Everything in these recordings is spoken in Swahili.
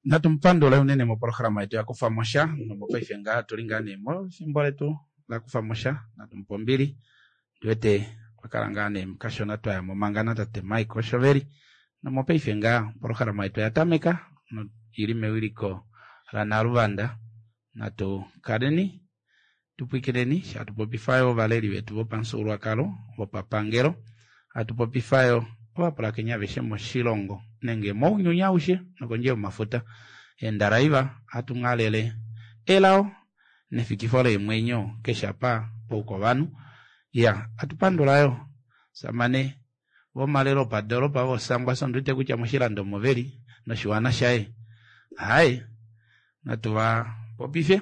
Natumpando la unene mo programa yetu ya kufamosha no mopefenga tulingane mo simbole tu la kufamosha natumpombili duete pakalangane mkashona twa mo mangana tate Michael Shoveri no mopefenga programa yetu ya tameka no irime wiliko la narubanda natu kadeni tupikireni shatupopifayo valeri wetu bopansuru akalo bopapangero atupopifayo wapala Kenya veshemo shilongo nenge mo nyunyawushe nakonje mafuta endaraiva atungalele elao nefikifole mwenyo keshapa poko banu ya atupandulayo samane bo malero padoro pa bo sangwa sondute kucha mushilando moveri no shiwana shae hai natuwa popife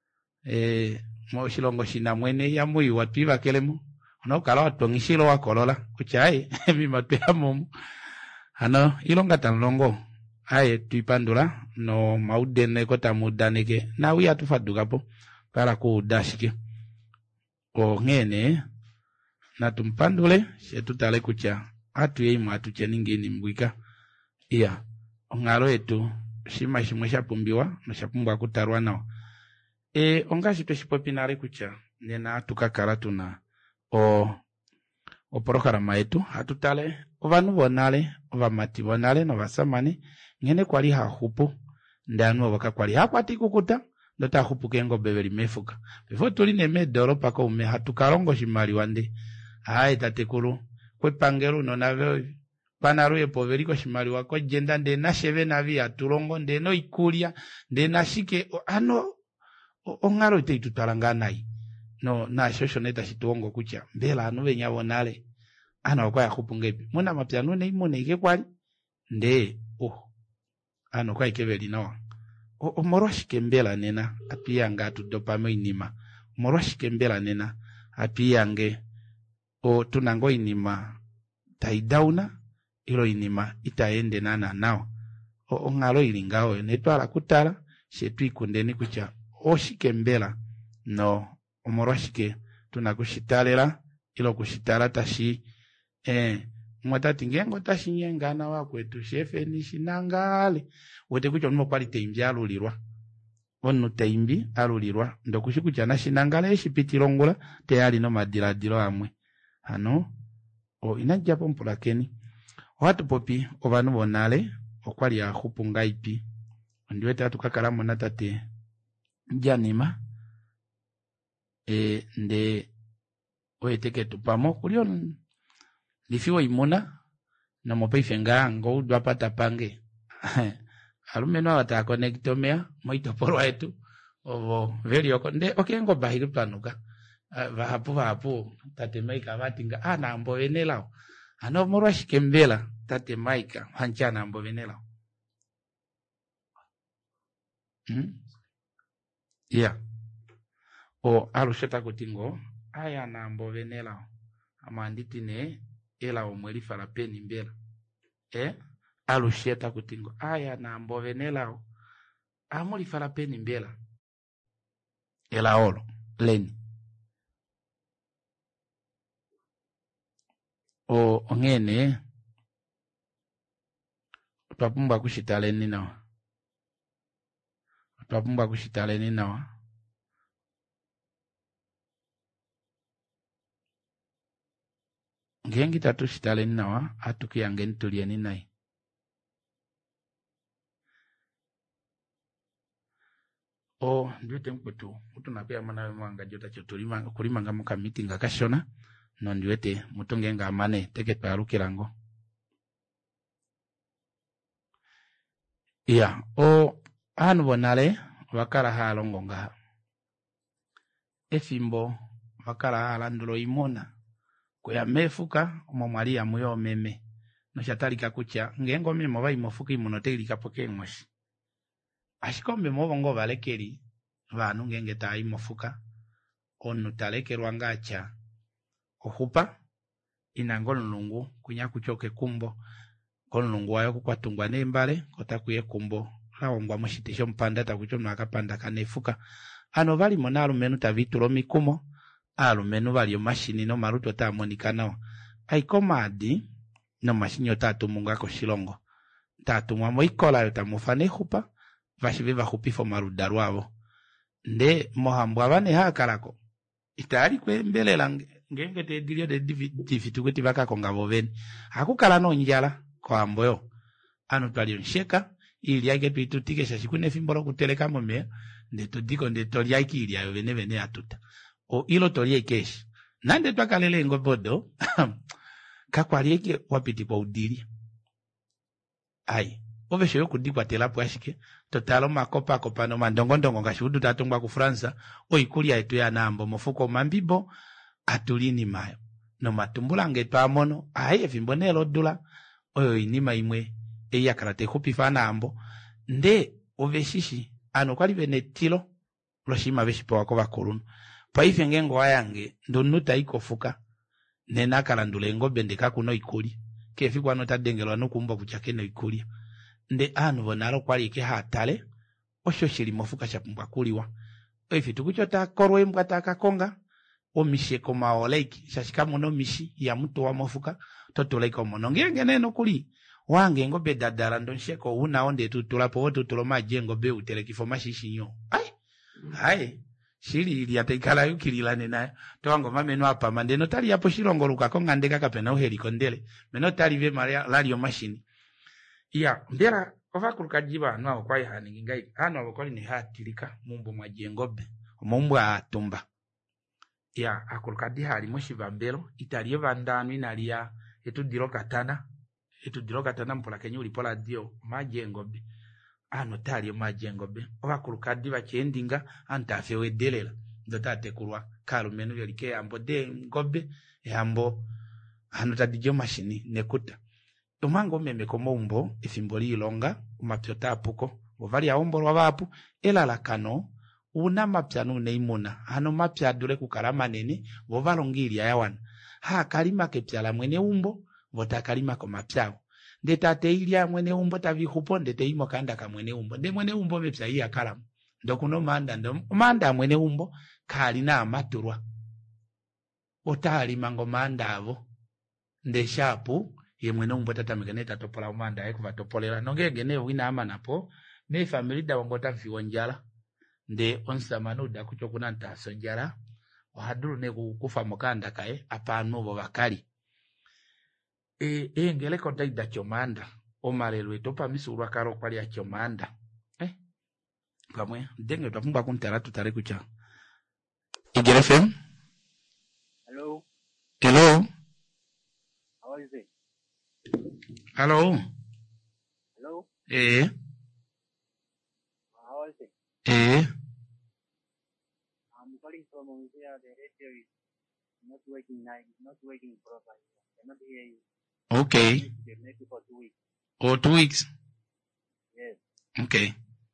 mo shilongo shina mwene ya muyi watiba kelemu no kala watongishilo wakolola kuchai mimatya mumu ano ilonga tanlongo aye tuipandula no maudene kota mudaneke na wi atufadukapo para ku dashike o ngene na tumpandule shetutale kucha atu yeimu atuche ningini mbwika iya ongalo etu shima shimwe shapumbiwa no shapumbwa kutarwa nao ongashi tweshipopinale kucha nena tukakala tuna o programa yetu hatutale ovanu bonale ovamati bonale no vasamani ngene kwali hahupu ndanu wakakwali hakwati kukuta ndota hupu kengo bebeli mefuka before tuli neme doropa ko ume hatukalongo shimali wande hai tatekulu kwe pangero no nave panaru ye poveri ko shimali wako jenda nde na sheve navi atulongo nde no ikulia nde na shike ano ongaro ite tutalangana no na shosho neta shituongo kucha mbela anu benya bonale ana kwa yakupungepi muna mapyano ne imone ike kwali nde ano kwa ikebeli no omoroshike mbela nena apiyanga atu dopamo inima omoroshike mbela nena apiyange tunango inima taidauna ilo inima itaende nana nao ongalo ilingao netwala kutala shetu ikundeni kucha oshike mbela no omoroshike tunakushitalera ilo kushitala tashi mwatati ngengo tashi nyengana wakwetu shefe nishinangale wote kucho nimo kwali teimbi alulirwa onu teimbi alulirwa ndokushikucha nashinangale eshipitilongula teyali no madiladilo amwe ano inajapo mpulakeni watu popi ovanu bonale okwali ahupunga ipi ndiwete atukakala mona tate janima nde oeteke tupamo kulio lifiwo imuna na mopeifenga ngo dwapata pange alumeno wata connectomea moito porwa etu ovo veri okonde okengo bahiri planuka vahapu tate maika vatinga na ambo venelao ano morwa shikembela tate maika hanchana ambo venelao yeah alusheta kutingo aya na ambo venelao amanditi ne ela omweli fala peni mbela alusheta kutingo aya na ambo venelao amuli fala peni mbela ela olo leni ongene twapumba kushitaleni nawa ngengi tatu shitaleni nawa atukiyange tulieni nai ndiwete mkwetu utunapea mana mwanga jota chotulima kulimanga muka meeting akashona no ndiwete mutungenga amane teke parukirango iya anu bonale wakala halongo nga efimbo wakala halandulo imona kuya mefuka omomwali ya muyo meme no shatalika kucha ngengo memo baimofuka imunotelika pokengwashi ashikombe mobongo balekeri banu ngenge taimofuka onu talekerwa ngacha ohupa inangolungu kunya kuchoke kumbo kolungu wayo kukwatungwa nembale kotakuye kumbo laongwa mushitisho mpanda takucho nakapanda kanefuka ano bali monalo menu tavitulo mikumo alumenu bali mashini no maruto tamonika nao aikomadi no mashini otatu munga ko shilongo tatu mwa moikola yotamufane hupa vashive vahupifo maruddaru avo nde mohambwa abane hakalako itali kwembelela ngenge tedilio de difitu kweti vakakonga voveni hakukala no njala kwa amboyo ano twalionsheka ili yake tuitutikesha shikune fimbolo kuteleka momea nde tudiko nde toliaki ili ayo vene atuta o ilo toliekeshi nande twakalele ngobodo kakwalieke wapiti kwa udili ai ovesho yokudikwa telapo ashike totalo makopa no mandongo ngashudu tatongwa ku Fransa oikulia etu ya nambo mofuko mambibo atulini mayo no matumbula ngepa mono aye fimbonelo dula oyo inima imwe eya karate hupifa nambo nde oveshishi ano kwali benetilo loshima veshipo wako bakulunu pa ife ngengo ayange ndonuta ikofuka nena kalandule ngobe ndeka kuno ikuli kefi kwano tadengelwa no kumba kuchake no ikuli nde anu bonalo kwali ke hatale osho shiri mofuka chapumbwa kuliwa ife tukuchota korwe mbwa takakonga omishe koma oleki shashika muno mishi ya mtu wa mofuka totoleka mono ngenge neno kuli wange ngobe dadara ndonsheko una onde tutulapo wotu tuloma jengo be utelekifo mashishinyo ai shiri ili atekala yukililane nayo towango mameno apa mandeno tali yapo shilongo lukako ngandeka kapena uhelikondele meno tali ve radio machine iya mbera ovakuluka jiba nwa kwa hani ngai hano abokoli ni hatilika mumbo mwajengobe mumbo atumba ya akuluka di hali moshiva mbelo italiye vandanu inalia etudiro katana mpola kenyu ulipola dio majengobe ano tali majengobe ovakuluka di vachendinga antafe wedelela ndotate kulwa kalumenu yolike ambo de ngobe yambo ano tadijo machine nekuta umango meme komo umbo ifimboli ilonga umapyota apuko ovali aombo lwabapu elala kano una mapyanu neimuna hano mapyadule kukala manene vovalongilia yawana ha kalima kepyala mwene umbo vota kalima ko mapyao ndetate ilia mwene umbo tavihupo ndete imo kanda ka mwene umbo nde mwene umbo mepya iya kalamu ndokuno manda mwene umbo kalina amaturwa otalima ngo manda avo nde shapu ye mwene umbo tatamikane tatopola umanda aye kuvatopolera nongenge ne wina amanapo ne family da wangota viwonjala nde onsamanu kuchokuna ntasonjala wahaduru ne kufa mukanda kae apano bo bakali ngele kontaida chomanda omarelo etopa misurwa karo kwali ya chomanda kamwe ndenge twapumba kuntara tutare kucha Igere FM. Hello. How is it? Hello. How is it? I'm calling from here. The radio is not working properly. I cannot hear you. Okay. Maybe for 2 weeks. Oh, 2 weeks? Yes. Okay.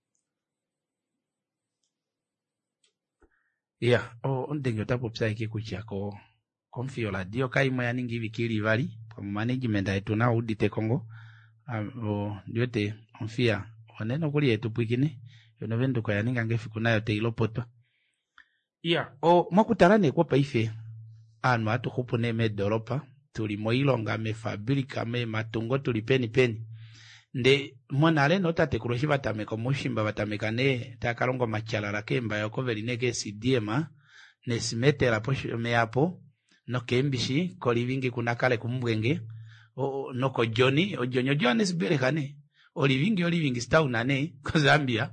Yeah. Ndenge tapo psa iki kuchako konfio la dio kaimo ya ningi vikili vali kwa management yetu na udite Kongo. Ndiote onfia waneno kuli yetu pwikini yono vendo kwa yaninga ngefi kunayo te ilopoto. Yeah. Mwakutarane kwa paife anu atu kupu ne me doropa tuli moilonga me fabrika me matungo tuli peni nde monale nota te kuroshi batame ko mushimba batame kane takalongo machala la kemba yoko velineke CDMA ne simete la posho me apo no kembishi ko livingi kunakale kumbwenge no ko Johnny sibere kane olivingi staunane ko Zambia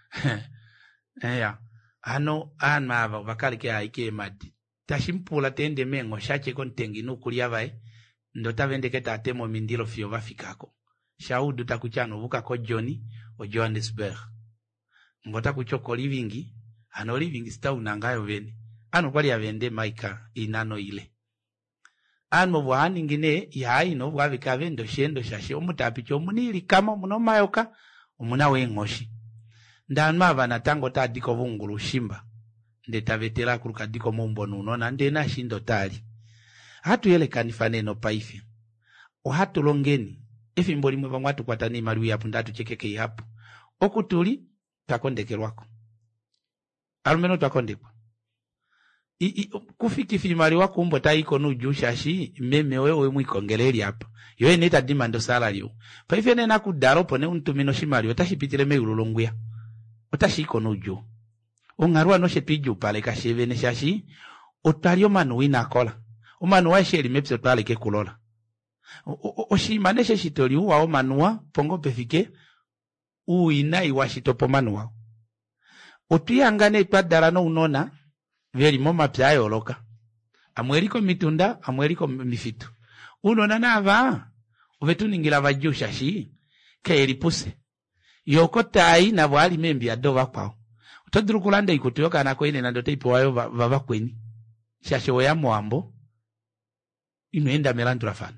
ano anava bakali ke aike madi tashimpula tende mengo shache kontengi nukulia vai ndota vendeke tatemo mindilo fio vafikako shaudu takuchano vuka ko Johannesburg ngota kuchoko livingi ano livingi stauna ngayo veni ano kwali avende maika inano ile ano bwani ngine yayi no bwabika vendo shendo shashe omutapi cho munili kama muno mayoka omuna wengoshi ndanma vana tango tadiko vungulu shimba ndetavetela kulukadiko mombo nuno na ndena shindo tali hatu yele kanifane no paife hatu longeni ifi mboli mwe bamwatu kwatani malu yapu ndatu chekeke hapo okutuli takondekerwako alumeno takondekwa kufiki fimali wako umbo taiko nujusha shi meme wewe mwikongeleri hapa yoe neta dimando salary paife nena kudaro pone untumino shimali otashipitile meululunguya otashiko nuju ongarwa no shepiju pale kasheve ne shashi otalio manu wina kola omanu wa sheri mepse pale ke kulola oshimane sheshitori wa omanua pongo pefike uina iwashito pomanua otuyangane twadala no unona veri moma pyayo loka amweriko mitunda amweriko mifitu unona nava uvetuningira vajusha shi kaelipuse yokotai na bwali membi adova kwao utodrukulanda ikutuyoka na kwene na ndote ipowayo vava kweni shasho ya mwambo inuenda melandura fana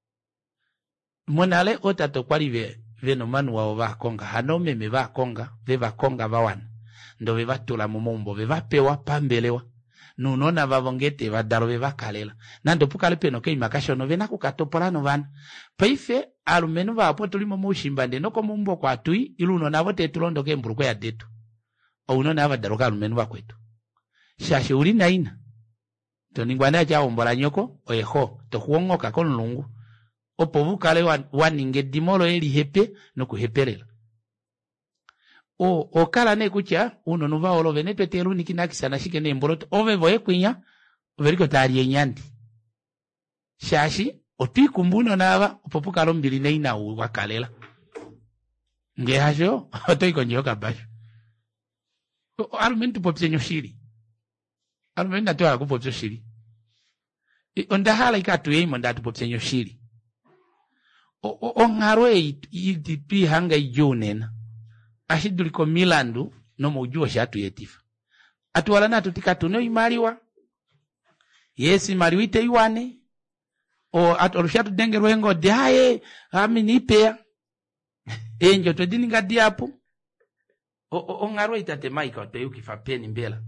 monale otato kwali veno manu wao vakonga hanome me vakonga ve vakonga vawana ndo ve vatula mumombo ve vapewa pambelewa nunona vavongete vadalo ve vakalela nando pukale peno ke imakashono ve nakukatopolano vana paife alumenu vapo tulimo mushimbande noko mumbo kwa tui iluno navo tetulondo ke mbruko ya detu ounona avadaroka alumenu vakwetu shashe uli naina toningwana cha ombola nyoko oyeho tokuongoka konlungu opovukale waninge dimolo eli hepe nokuhepelela okala ne kucha uno nuva olove ne petelu nikinakisa na shike ne mboloto ove voye kwinya overiko tali enyandi shashi otwikumbuno nava opopukalo mbili neina wakalela nge hasho otoiko nyoka basho alumentu popse nyoshiri alumentu natwala kupopse shiri ondahala ikatu yeimo ndatu popse nyoshiri ongarwe iti hanga ijunena ashiduliko milandu no mujua shatu yetifa atuwala natu tikatuno imaliwa yesi maliwite iwane o atorushatu denge rwengo diaye aminipea enjo todini ngadiapo ongarwe itate maika oteyukifa peni mbela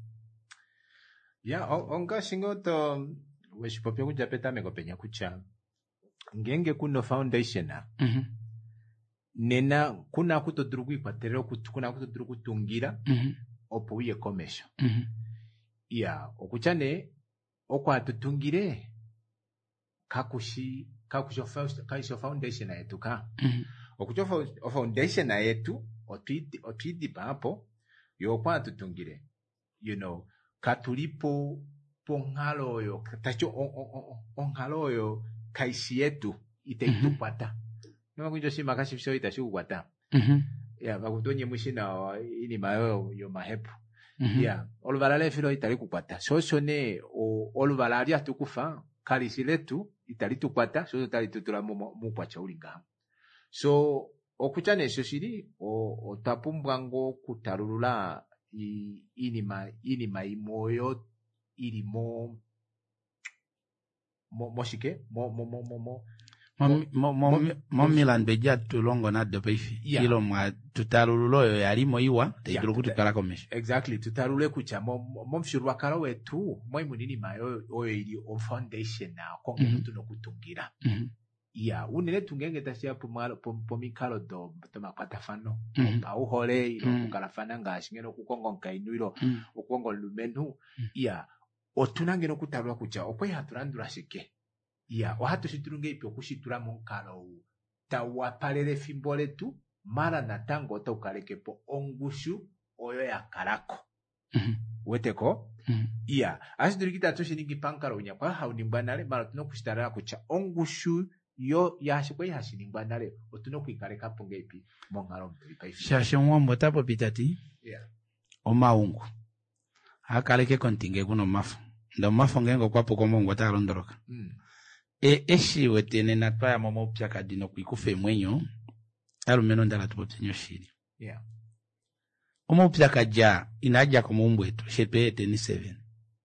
ya onga shingoto weshipopyo kujapeta megopenya kucha ngenge kuno foundation nena kuna kutodrugu ikwatero kuna kutodrugu kutungira opo uye komesho ya okuchane okwa tutungire kakushi foundation yetu ka okucho foundation yetu otwidi papo yokwa tutungire katulipo pongalo yo tacho ongalo yo kaisi yetu iteitupata no kunjo shima kashifisho itashugwata ya bakutonye mushina inima yo mahepu ya olubalale filo itali kukwata soshone olubala lya tukufa kalisi letu itali tukwata so tali tutula mu kwacha ulinga so okuchane esho shiri otapumbwango kutalulula inima imoyo ilimo moshike milan beja tulongo na de paifi ilo mwa tutalululo yalimo iwa teidulu kutukala komesho exactly tutalule kucha mfshurwa kala wetu munini mayo oyo ili on foundation na konge tuno kutungira ya unene tungenge tashia pomikalo do makwata fano pauhole ilo kukala fana ngashingeno kukongo nkainuilo ukongo lumenu ya otunange no kutalwa kucha okwe haturandura shike ya ohatu shiturunge ipyo kushitura monkalo tawapalele fimbo letu mara natango tokalekepo ongushu oyo ya karako weteko ya asiturikita toshiningi pankalo nya kwa haunimbwanale mara tuno kushitara kucha ongushu yo yashikwe hashiningwanale otuno kwikaleka ponge ipi monkalo mtulipa ifi shashe mwambo tapo pitati omaungu hakaleke kontinge kuno mafu ndo mafu ngengo kwapo komongo talondoroka eshi wetene natwaya momo pyaka dino kuikufe mwenyo alumeno ndala tupopsenyo shiri omo pyaka ja inaja komumbu etu shepete ni 7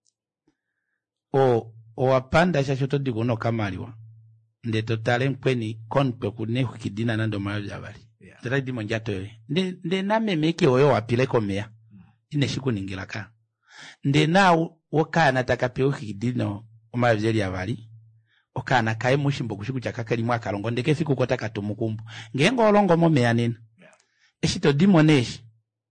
o wapanda shashoto dikuno kamaliwa nde totale mkweni konpe kunehu kidina nando mayo jabali tera dimo njato yoye nde na memeke oyo wapileko mea ineshiku ningilaka nde na woka natakapeho kidino mayo jabali okana kae mushimbo kushiku chakakali mwaka longo ndeke fiku kota katumukumbu ngengo olongo momea nina eshito dimoneshi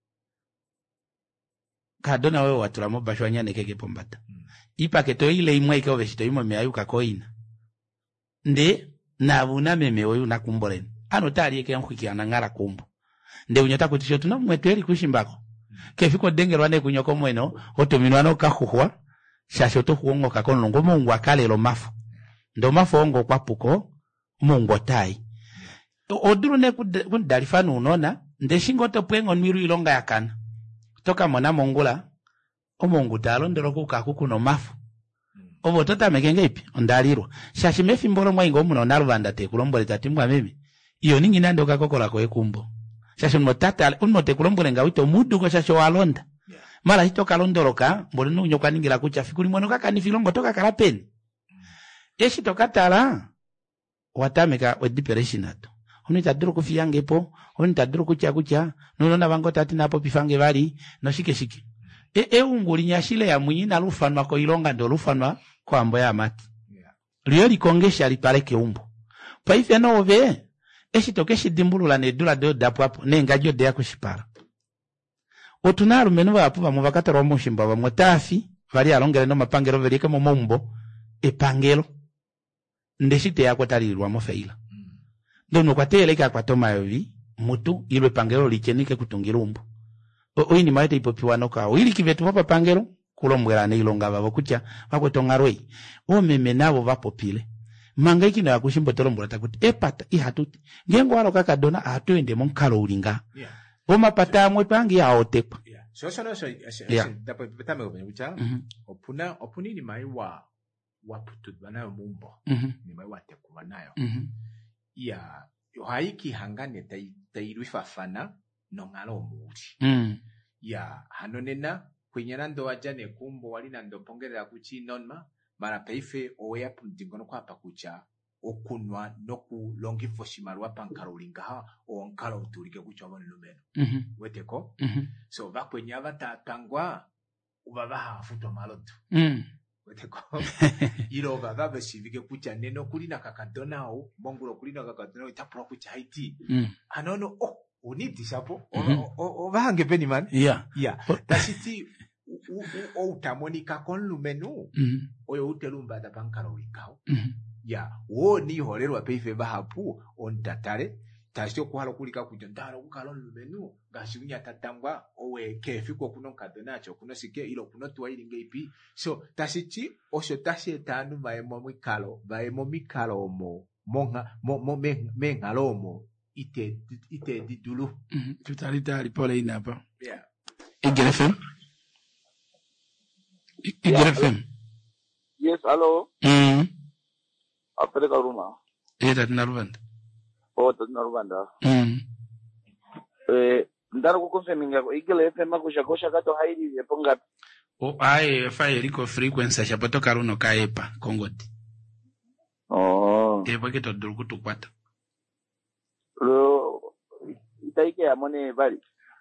kadona wewe watula mobashwa nyane keke pombata ipa keto ile imwe ike oveshito imo meayuka koina nde na vuna meme oyu nakumboleni ano tali eke nkwiki anangara kumbu nde unyota kutisho tuna mwetweli kushimbako kefiko dengerwa ne kunyoko mweno otominwano kahuhwa shasho to huongo kakono ngo mungu akale lo mafu ndo mafu ongo kwapuko mungu tai oduru ne kudalifanu unona ndeshingo to pwengo nmiru ilonga yakana toka mona mongula omungu talo ndero kukakuno mafu obo tota mekenge ipi ondalirwa shashi mefimbolo mwaingo muno naluvanda te kulombole tatimwa mimi iyo ningi nando kakokola ko ekumbo shashi motata unmote kulombole ngawito mudu ko shasho walonda mara hito kalondoloka mbole no nyoka ningira kucha fikuli mwono kaka ni filongo toka kalapeni eshi tokatala watameka wedepression ato unita duro kufiyangepo unita duro kucha nono bango tati napo pifange bali no shike unguli nyashile ya mwinyi na lufanwa ko ilonga ndo lufanwa kwa ambo ya mati liyo likongesha lipaleke umbo paife nove eshi tokeshi dimbulula ne dula do dapo hapo nenga jode ya kushipara otunalu menu bapu ba mubakata romo shimba ba motafi bali alongere no mapangero velike mo mombo epangelo ndeshite yako talirwa mo feila ndono kwateleka kwa toma yovi mutu ilwe pangelo lichenike kutungira umbo oini maite ipopiwa noka ili kivetu papa pangelo kulombwera ne ilonga babo kucha bakwetonga roi o meme nabo bapopile manga ikino yakushimbo tolombora takuti epata ihatuti ngengo walo kaka dona atwende monkalo ulinga Oma pata mwe pangi ya otepa. So dapo petame ko bengucha. Opuni ni mai wa putu banayo mumbo. Ni mai wa teku banayo. Ya haiki hangane tairuifa fana no ngalo muri. Ya hanonena kwenyenando wajane kumbo walina ndo pongerera kuchi nonma mara peife oya puntingono kwa pakucha okunwa noku longifo shimaru wapankaro lingaha onkalo uturike kuchobona lumeno weteko so bakwenya batatangwa ubabaha futo maloto weteko ilo baba bashivike kucha neno kulina kakadonao mongulo kulina kakadonao itapro kucha haiti anono uniti sapo obahange peni man tasiti utamonika kon lumenu oyo utelumba da pankaro likao wo ni holerwa peife bahapu on tatare tasio kuhalo kulika kujondara ukalo lumenu gashunya tatangwa owe kefiko kuno kadonacho kuno sike ilo kuno tuwaili ngeipi so tasichi osho tashi tanu baemo mikalo mo monga mengalo mo ite didulu tutalitali pole inapa IGRFM. Yes, hello. Apere karuma. Tatinaruvanda. Tatinaruvanda. Ndaro kukonfirminga IGRFM kushakosha kato haidi yeponga. Aye fairiko frequency shapoto karuno kaepa kongoti. Porque to duru kutukwata. Itaike amone bali.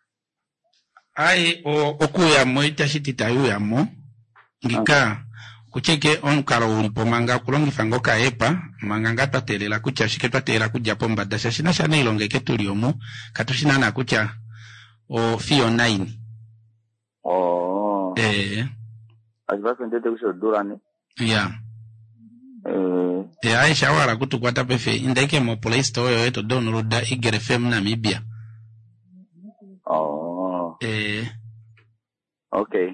Aye okuya mo itashiti tayu yamo. Ngika kucheke on karo ulipo manga kulongifa ngoka epa manga ngata telela kucha shiketwa tela kuja pomba dasha shina shana ilonge ketuliomo katushina na kucha fio 9 ajibasa ndete kusho durani aye shawara kutukwata pefe indeke mo Play Store yo eto downloada IGRFM Namibia okay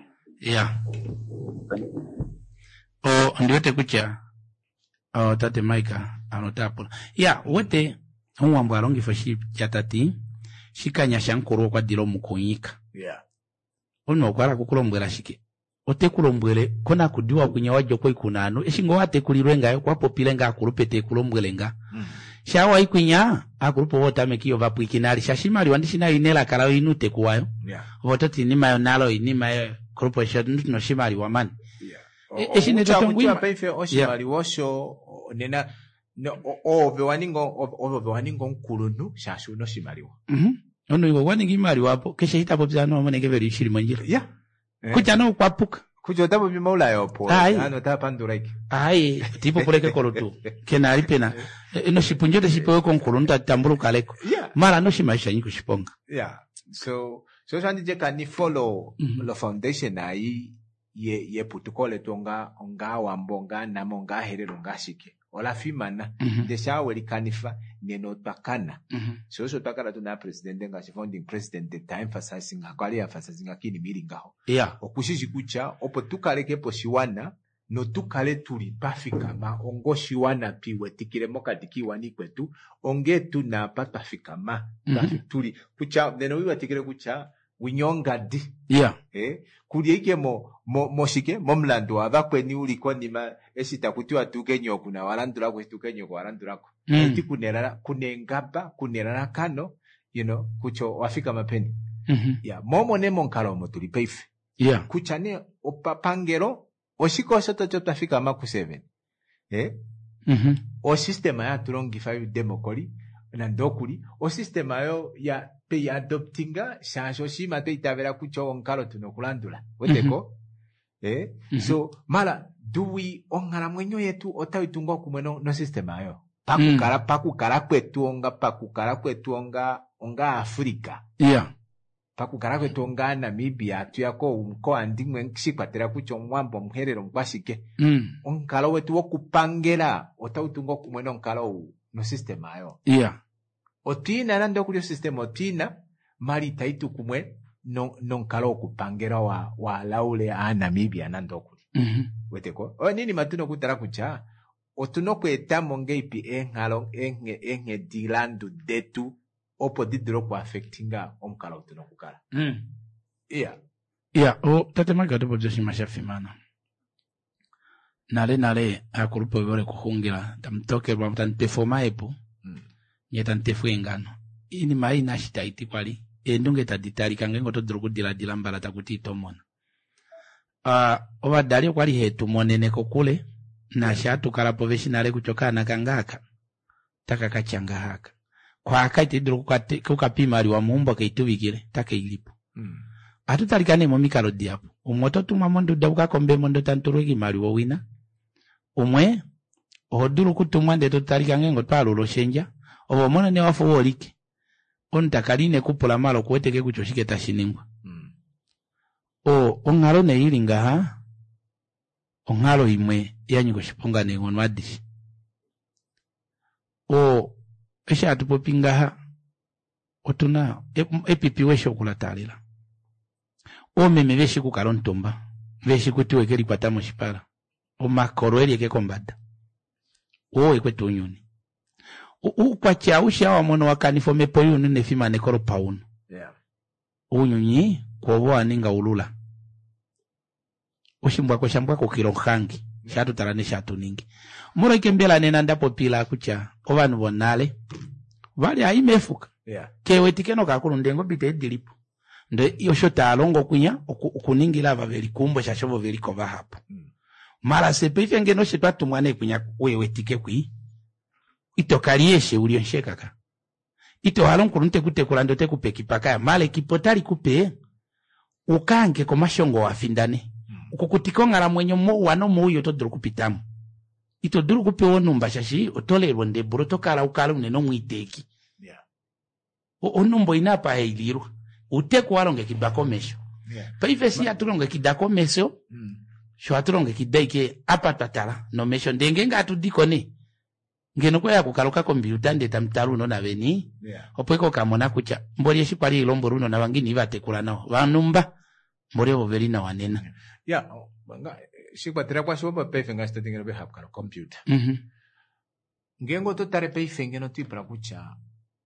ndiwete kucha tate Maika anotapo wete umwambo alongifa chatati shikanya shankuru kwa dilo mukunyika ono kwala kukulombwela shike ote kulombwele kona kudiwa kunya wajo koi kunano eshingo wate kulirwenga kwa popilenga akulupete kulombwelenga shawa ikunya akulupo wota mekiyo vapuikinali shashimali wandishina inela kalawo inute kuwayo wototi nimayo nalo inimayo kulupo no shimali wamani eshine tatongwima peife oshimali wosho nena ove waningo nkulunu shashu no shimaliwa ono iwo waningi mali wapo keshe hitapo bizano monenge veri shiri manjira kucha no kwapuka kujo tabo bimaula yopo ano tapandureke tipo puleke kolotu kenali pena no shipunjote shipewe ko nkulunu tatambulu kaleko mara no shimaisha nyiko shiponga so shandi jeka ni follow lo foundation ai ye putukole tonga wambonga na monga herero ngashike olafimana ndeshawe likanifa neno twakana so twakala tuna president nga founding president ta emphasizing akali emphasizing akini miringaho okushiji kucha opo tukalekepo shiwana no tukale tuli pafikama ongo shiwana piwe tikile mokati kiwani kwetu onge tuna pafikama tuli kucha neno wiwa tikile kucha winyongadi kuliike moshike momlando abakweni uliko nima esita kutiwa tukenyo kuna walandula kwetukenyo kwa walandulako eti kunengaba kunerara kano kucho wafika mapeni momo nemo nkalomo tuli peife kuchane opapangero oshiko shoto chotafika maku 7 o sistema ya tulongi 5 demokoli na ndokuli o sistema yo ya pe adoptinga shanjo shima te itavera kucho onkalo tunokulandula weteko so mala duwi ongala mwenyo yetu otawitunga kumweno no sistema yo pakukala kwetu onga Afrika pakukala kwetu onga Namibia tuyako umko andimwe nkshikwatera kucho mwambo mherero mkwashike onkalo wetu wokupangela otawitunga kumweno onkalo no sistema yo otina nando kulio system otina mali taitu kumwe nonkalo okupangera wa laule a Namibia nando kuli weteko nini matuno kutara kucha otuno kweta mongeipi enkalo enhe dilandu detu opo didro kwa affectinga omkalo tuno kukala tatema dobo joshi mashafimana nale akulupo yore kuhungira tamtoke bwa mtantefoma epo nyetantefu engano ini mai nashitaiti kwali endunge taditali kangengo todroku dila mbala takuti tomona obadali kwali hetu monene kokule na shatu kala professional kuchokana kangaka takakachanga haka kwa akaiti droku kukapima ali wa mumbo kaitubikire takeilipo atutalikane mo mikalo diapo umoto tuma mondo dauka kombe mondo tanturuki mali wo wina umwe oduru kutumwa ndeto talikangengo twalolo shenja obo mona ne wafo wolike ontakaline kupula malo kuweteke kuchoshike tashiningwa ongalo ne ilinga ongalo imwe yanyiko shiponga ne ngonwadishi esha atupopinga otuna epipi wesho kulatalila meme veshi kukalontomba veshi kutiwe keli kwatamo shipala makoro elike kombada ekwetu unyuni ukwacha ushawa mono wakanifo mepo yunu nefima nekoro pauno unyunyi kuoboa ninga ulula ushimbuako shambuako kirohangi shatu tarane shatu ningi muro ikembela nena ndapo pila kucha ovanu bonale vali haimefuka kewe tikeno kakulu ndengo bite edilipo ndo yoshota alongo kunya ukuningi lava veli kumbo shashovo veli kova hapo mara sepe ifenge no shetwatu mwane kunya wewe tike kui ito kalieshe ulionshekaka ito halon kurunte kutekula ndote kupeki pakaya male kipotali kupe ukange komashongo wafindane ukukutikonga la mwenyo mo wano muyo to duru kupitamu ito duru kupe onumba shashi otole ronde buroto kala ukala uneno mwiteki onumbo inapa heiliru uteku walonge kibakomesho pa ifesi atulonge kidakomesho sho atulonge kidaike apatatala no mesho ndenge ngatu dikone ngeno kwa kukaloka computer ndeta mtaruno na veni opweko kamona kucha mbori yeshi kwali ilombo runo na wangini batekula nao vanumba mbori overi na wanena banga shikwatira kwa shomba pefe ngasta tingero be hapkalo computer ngengo to tare pefe ngeno tipra kucha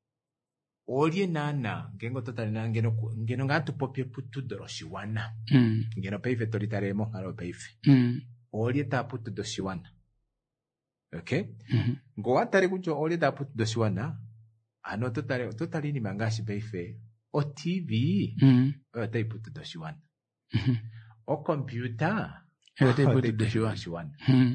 olie nana ngengo to tare ngeno ngatu popye putu doroshiwana ngeno pefe tolitaremo ngalo pefe olie ta putu doshiwana okay ngo watare kucho ole da put doswana ano totali ni mangashi beife o TV o tai put doswana o computer o tai put doswana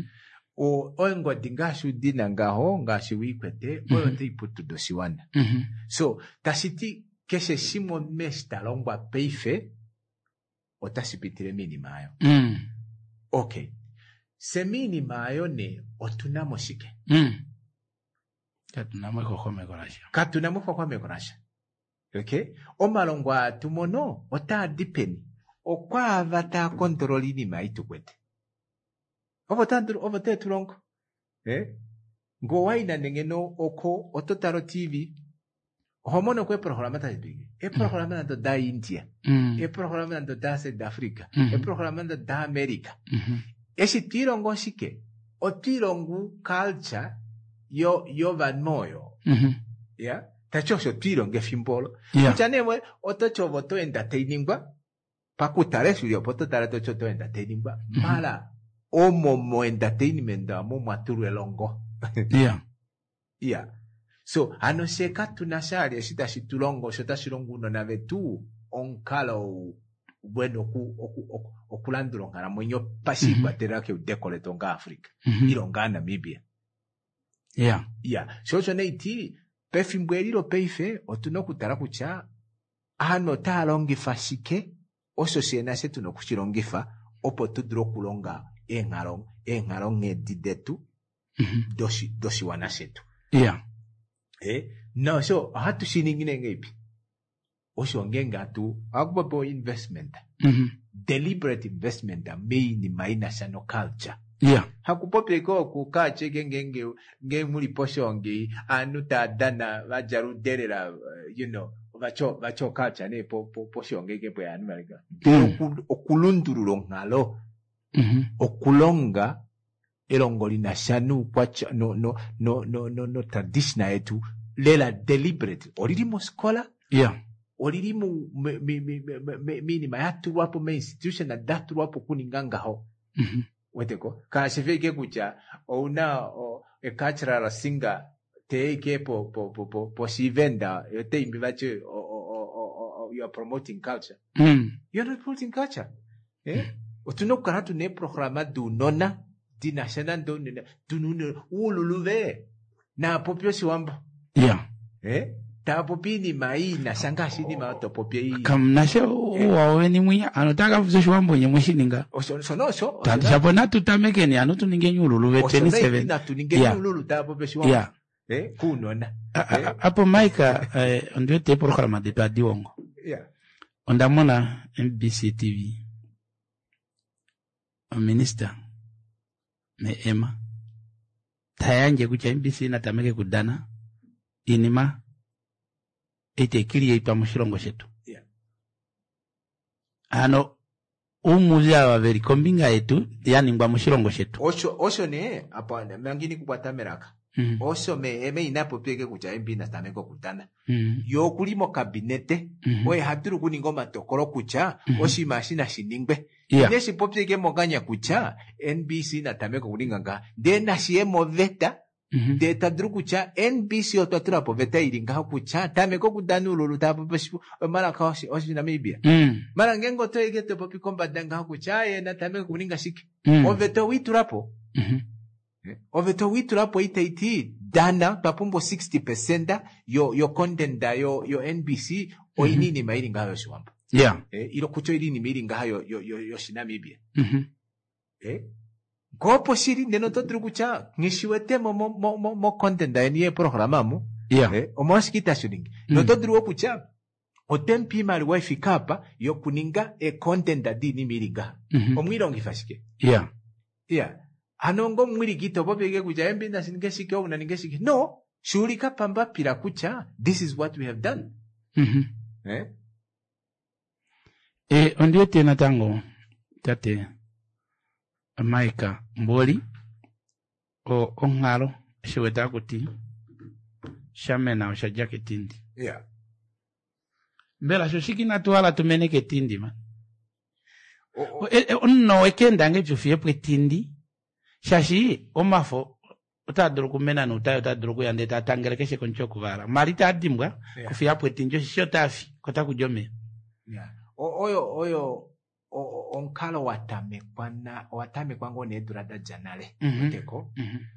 o ngo dingashu dinangaho ngashi wikwete o tai put doswana so tasiti keshe shimo mesta longwa beife o tasipitire minimayo okay semini mayone otunamo shike katunamo kokome korasha okay omalongwa tumono ota dipeni okwa ta control ni maitu kwete ovo te tulongo Ngo waina nengeno oko ototaro TV. Homono kwe programa tajibigi. E programa nando da India. E programa nando da South Africa. E programa nando da America. Esi tirongo shike. O tirongu culture yo van moyo. Yeah. Tachoso tironge fimbolo. Kuchanewe otocho voto entertaining ba. Pakutare suyo poto tare tocho to entertaining ba. Mala mo entertainment da mo maturu elongo. Yeah. So, anoseka tunashari shita shitulongo shota shilongo no nave tu onkalo bueno okulanduro ngana mwenyo pasiba terake udekole tonga Afrika. Ilonga Namibia. Yeah. So neiti pefimbweliro peife otuno kutara kucha ano talongi fashike oso siena setu no kuchilongifa opo tudro kulonga engalong edidetu doshi wana setu. No, so hatu siningine ngepi. Osho ngenga tu agbobo investment. Deliberate investment ni maina sano culture. Hakupope ko kukache nge muri poshongi anuta dana vajaru derera vacho culture ne poshongi ke po anumarika. Okulunduru ngalo. Okulonga elongoli na shanu kwacha no traditional etu lela deliberate olirimo skola olirimo minima yatu wapo me institution na datu wapo kuninganga ho weteko ka sefeke kucha ona a cultural singer teike po sivenda te imbivache you are promoting culture. You are not promoting culture. Otuno karatu ne programa du nona Dina shenando tununu ululuve na popio siwambo. Ta popini mai na sanga shini ma to popio. Kamnashe uwawe ni mwiya anotaka fuzo siwambo nye mwishininga. So. Tadishapo tutameke ni anutu ningenyi ululuve 27. Na tu ningenyi ululu ta popio siwambo. Kunona. Apo maika ondiwe te programa de pa diwongo. Ondamona MBC TV. Minister. Me ema tayanje kucha MBC na tameke kudana inima ite kiri yeitwa mushilongo shetu. Ano umuzia wa veri kombinga yetu yani ngwa mushilongo shetu. Osho ne apa mangini kupata meraka. Osho me eme inapo peke kucha MB na tameko kudana. Yo kulimo kabinete oe haturu kuningoma tokoro kucha oshi mashina shiningbe. Nesi popse ke moganya kucha NBC na tameko kuninganga de nashiemo veta de tadru kucha NBC otatura po veta iringa kucha tameko kudanu lulu tapo peshu mara kaoshi oshi Namibia mara ngengo to egete popi komba danga kucha na tameko kuninga shiki oveto witurapo oveto witurapo itaiti dana papumbo 60% yo content da yo NBC o inini mairinga yo shwamba. Ilo kucho irini miringa hayo yo Namibia. Gopo shiri neno totru kucha ngishiwete mo content da niye programa mo. Omoshikita shuringi. No totru kucha o tempi mali wifi kapa yo kuninga content da dini miringa. Omwirongi fashike. Anongo mwiri gito bobege kucha embi na singeshike una ningeshike. No, shurika pamba pira kucha. This is what we have done. Ondiwe tena tango tate Maika mboli o ongalo shiweta kuti shamena o shajake tindi. Mbela shoshiki natuala tumeneke tindi man. Onno ekenda nge jufie pwe tindi. Shashi omafo utaduru kumena no utaduru kuyande tatangere keshe koncho kuvara. Marita adimwa kufia pwe tindi shotafi kota kujome. Oyo onkalo watame kwango ne durada janale teko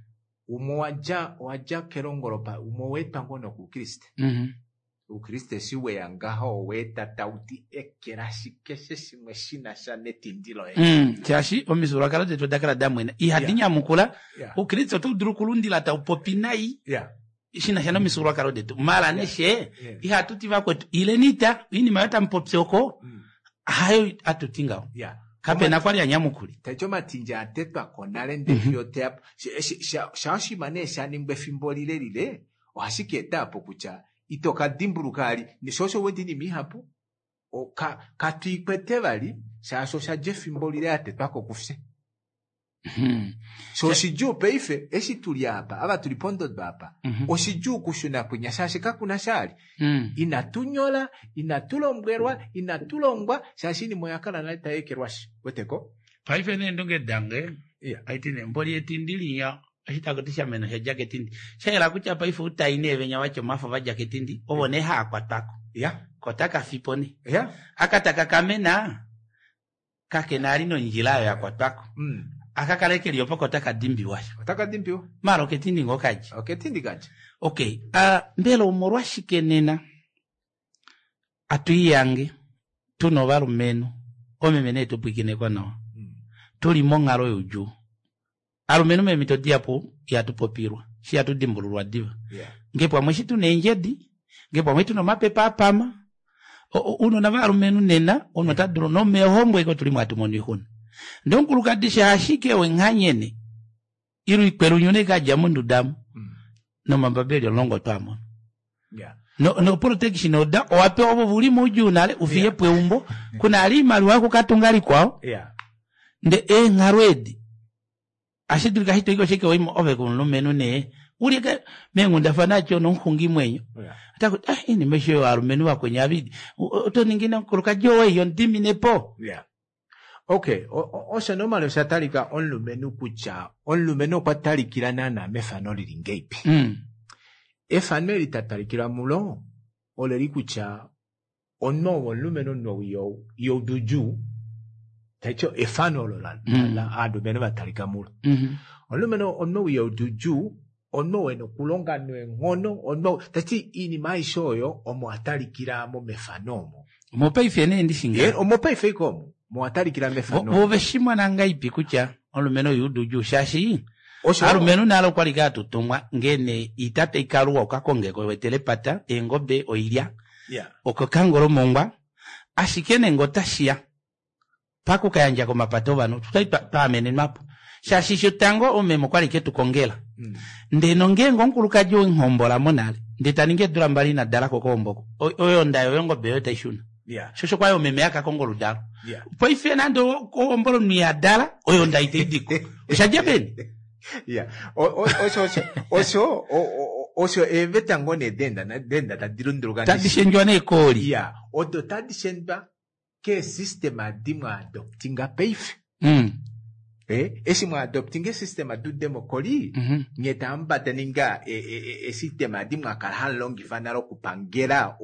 waja kerongoropa umoweta ngono ku Kriste ukriste siwe yangaho weta tauti ekerashi keshe simeshina shane tindilo chashi omizura kala de todakala damwena ihadinya mukula ukristo to durukulundi la taupopinai shina shana misura kala de mala neshe ihatuti vako ile nita ini mayata mpopseko hayo atutingao kape na kwali ya nyamukuli tacho matinja atetwa konale ndefyote hapo shashimane shaningwe fimbolile lile washiketa hapo kucha itoka dimbulukali ni shosho wendi ni mihapo o katuikwete bali shasho shaje fimbolile atetwa ko kufse so shiju peife eshi tuli hapa aba tulipondo hapa oshiju kushuna kunya shashika kuna shali inatunyola inatulomberwa inatulongwa shashini moyakala na tayekerwashi weteko paife ne ndonge dange aitine mboli etindili ya ahitagotisha meno ya jaketindi shaela kucha paife utaine venya wacho mafa va jaketindi obone ha kwatako kotaka fiponi akataka kamena kakenari no njila ya kwatako akakaleke liopo kotaka dimbi washo kotaka dimbi wa maro ketindi ngokaji ketindi kaji mbelo umorwa shikenena atuiyange tuno barumeno omemene tupikine kwa no tuli mongaro yuju arumeno memito diapo ya tupopirwa shi ya tudimbulurwa diva ngepo amweshi tunenjedi ngepo amweshi tuno mapepa apama uno na barumeno nena uno taduro no mehombo iko tuli mwatumoni huna ndonkulukadisha ashike wenganyene iru ikwelu nyone kaja mundu damu no mambabeli longo twamo no protection oda owape obo buli mujunale ufiye pweumbo kuna alima aliwako katungali kwao nde ngarwedi ashidulika hito iko shike wimo ove kuno menu ne ulike mengu ndafanacho no nkungi mwenyo atako ini mesho arumenu wa kwenye abidi to ningine kulukajo yo ndimi nepo Okay, osha normally satalika onlumenu kucha, onlumenu kwa talikila nana mefano lingeipi. Efano litalikila mulo, oleri kucha, onno onlumenu no yo duju, tacho efano lola, la adu menu batalika mulo. Onlumenu onno yo duju, onno eno kulonga nwe ngono, onno, tachi ini maishoyo, omo atalikila mo mefano mo. Mopaife ne ndishinga. Mopaife komo. Mwatari kila mefano. Boveshimwa nangai kucha olumeno yuduju shashi. Alumeno nalo kwali gatutumwa ngene itate ikaruwa ukakongeko wetelepata engobe oilia. Okokangoro mongwa ashikene ngotashia. Paku kayanja ko mapato bano tutaipa pamene mapo. Shashi shutango omemo kwali ketu kongela. Ndeno ngengo nkulukajo nhombola monale. Ndetaninge durambali na dala kokomboko. Oyo ndayo yongobe yote ishuna. Shosho kwa yo meme yaka kongolo dalo. Po ife nando ko mbolo ni adala oyo ndaite idiko. Ushajabeni? Osho evetango ne denda tadirundruga. Tadishenjwa ne koli. Odo tadishenba ke sistema dimwa adoptinga peife. Esi mwa adoptinga sistema du demokoli. Nyeta ambata ninga sistema dimwa karhan longi fanaro kupangera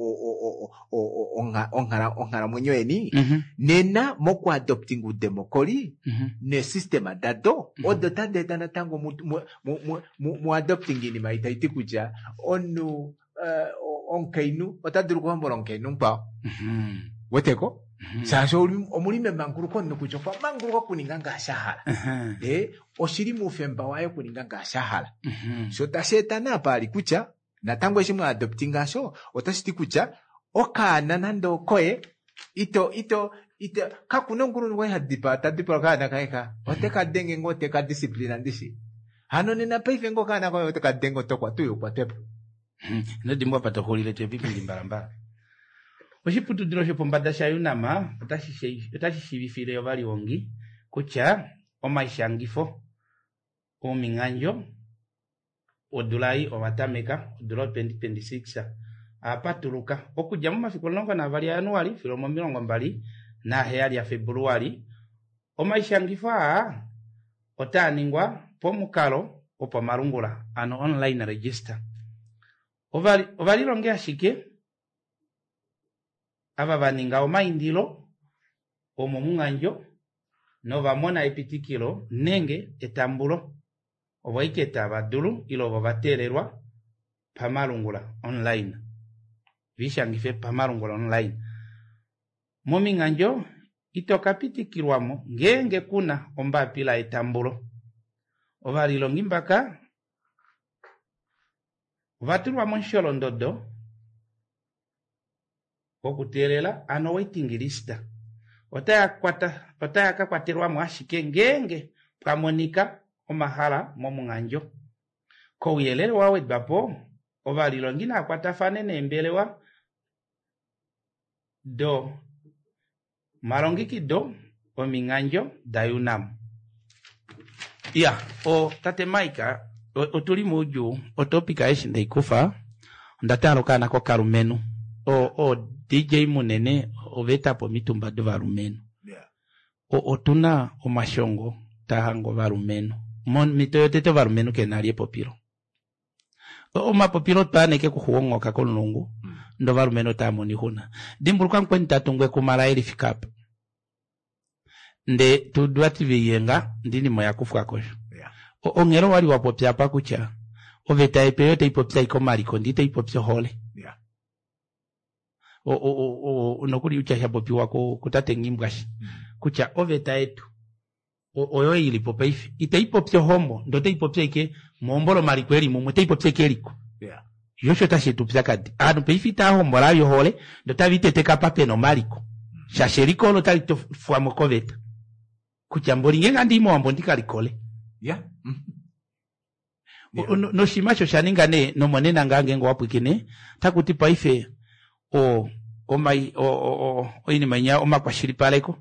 ongara mwenyeweni. Nena moko adoptingu demokoli. Ne sistema dado. Odo tade dana tango mu adoptingi ni maitaiti kuja. Onu onkeinu. Otaduru kwa mbolo onkeinu mpa. Weteko? Sasa omulime manguru kono kuchofa manguru ko kuninganga shahala oshiri mufemba wayo kuninganga shahala so tashetana pali kucha na tango shimwa adoptinga so otashiti kucha okana nando koe ito kakuno nguru ngwe hadipa tadipa kana kaika oteka denge ngote ka discipline ndishi hano nina peife ngo kana ko oteka dengo tokwa tuyo kwa tepo ndimwa patokolile tepipi limbalamba Oshiputu dirosho pombada shayunama, otashishibifile yobali wongi, kucha, omaishangifo, ominganjo, odulai, omatameka, odulai 2026, apatuluka, okujamu mafikolonga na vali ya anuari, filomomilongo mbali, na heali ya februari, omaishangifo otaningwa, pomukalo, opa marungula, ano online register. Ovali longea shike, aba baninga omaindilo omumunganjo no bamona epitikilo nenge etambulo obaiketa badulu ilo batererwa pamalungula online vishangife pamalungula online mominganjo itokapitikirwamo ngenge kuna ombapila etambulo obalilo ngimbaka obaturwa monsholo ndodo okuterela ano waiting lista otaya kakwatirwa mwashike ngenge pwamonika omahala momunganjo ko uyelele wawe bapo ovalilo ngina akwatafane nembelewa do malongikido ominganjo dayunam ya o tate Maika otuli muju otopika eshinde ikufa ndatalo kana ko karumenu o DJ munene oveta po mitumba do varumenu otuna omashongo tahango varumenu mitoyote varumenu kenalie popiro popiro paneke kuhuongoka kolungu ndo varumenu tamoni huna dimbuluka nkwenta tungwe kumala elifikapa nde tudwativiyenga ndini moya kufuka kosho ongero wali wapopya pa kucha oveta epeyote ipopya ikomaliko ndite ipopya hole nokuli uchasha popi wako kutate ngimbwashi kucha oveta etu oyo ilipopa ifi ite ipopya hombo ndote ipopya ike mombolo maliko eli mumwe te ipopya ike eliko yosho tashitu pya kadi anu pe ifi ta hombo la yo hole ndota vitete kapape no maliko shasheriko lo tali tofuwa mokoveta kucha mbolingenga ndimo wambo ndikalikole no shimacho shaningane no monena ngange ngo wapwikine takuti pa ife ini manya omakwashiri paleko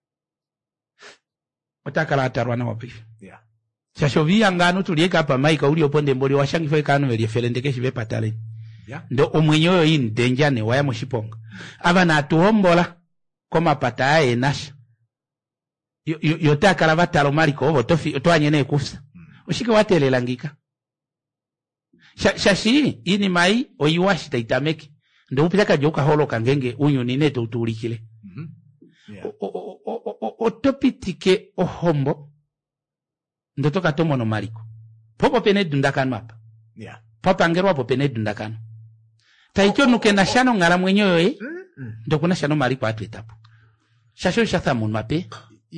otakala atarwana wapife shashovia ngano tulieka pa Maika uli oponde mboli washangi fwe kanu veli felendeke shive patale ndo omwenyoyo ini denjane waya moshiponga aba na tuombola koma pataye nasha yotakala batalo maliko ovo toanyene kufsa ushike watelelangika shashi ini mai oyiwashi taitameke ndo upitaka joka holoka ngenge unyu nineto utulikile otopitike ohombo ndo toka tomono maliko popo pene dundakano hapa papa ngero hapo pene dundakano taicho nuke na shano ngara mwenyewe ndo kuna shano maliko atu etapo shasho shathamun mape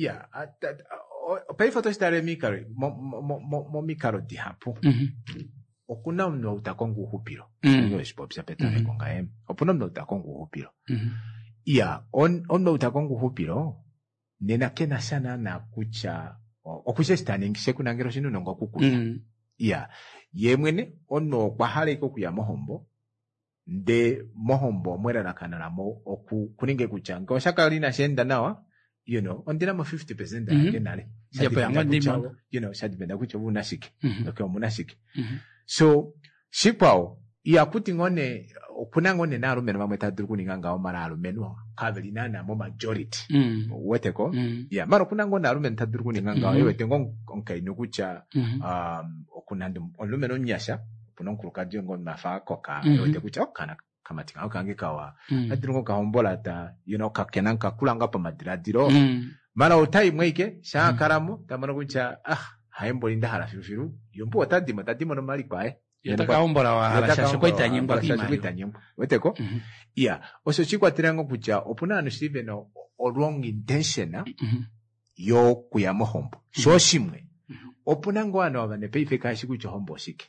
paifa to stare mikaro mo mikaro di hapo okuna mno utakongu hupiro yo spopsa petale konga opuna mno utakongu hupiro mno utakongu hupiro nena kena sana na kucha okushe standing sekuna ngero shinu nongo kukuya yemwene ono kwahale ko kuya mohombo nde mohombo mwera nakanala mo kuninge kuchanga oshaka lina shenda nawa ondina mo 50% agenale shadibenda kucho bunashike okay munashike so shipao kuti ngone okuna ngone na rumeno mamweta durkuninga ngawo mara rumeno kavelina na mo majority weteko mara kuna ngone na rumeno tadurkuninga ngawo ewete ngonkai nukucha okuna ndi rumeno nyasha kuna nkurukadio ngon mafako ka ewete kucha okana kamatika okangikawa adurungo ka hombola ta kakenanka kulanga pa madiradiro mara otai mweke sha karamo tamana kucha haemboli ndahara firufiru yompo watadimo no mali kwae yataka ombola wa harasha kwita nyimbo weteko oso chikwa tirango kucha opuna anu Steven o wrong intention yo kuyamo hombo so shimwe opuna ngwana abane peife kashi kucha hombo shike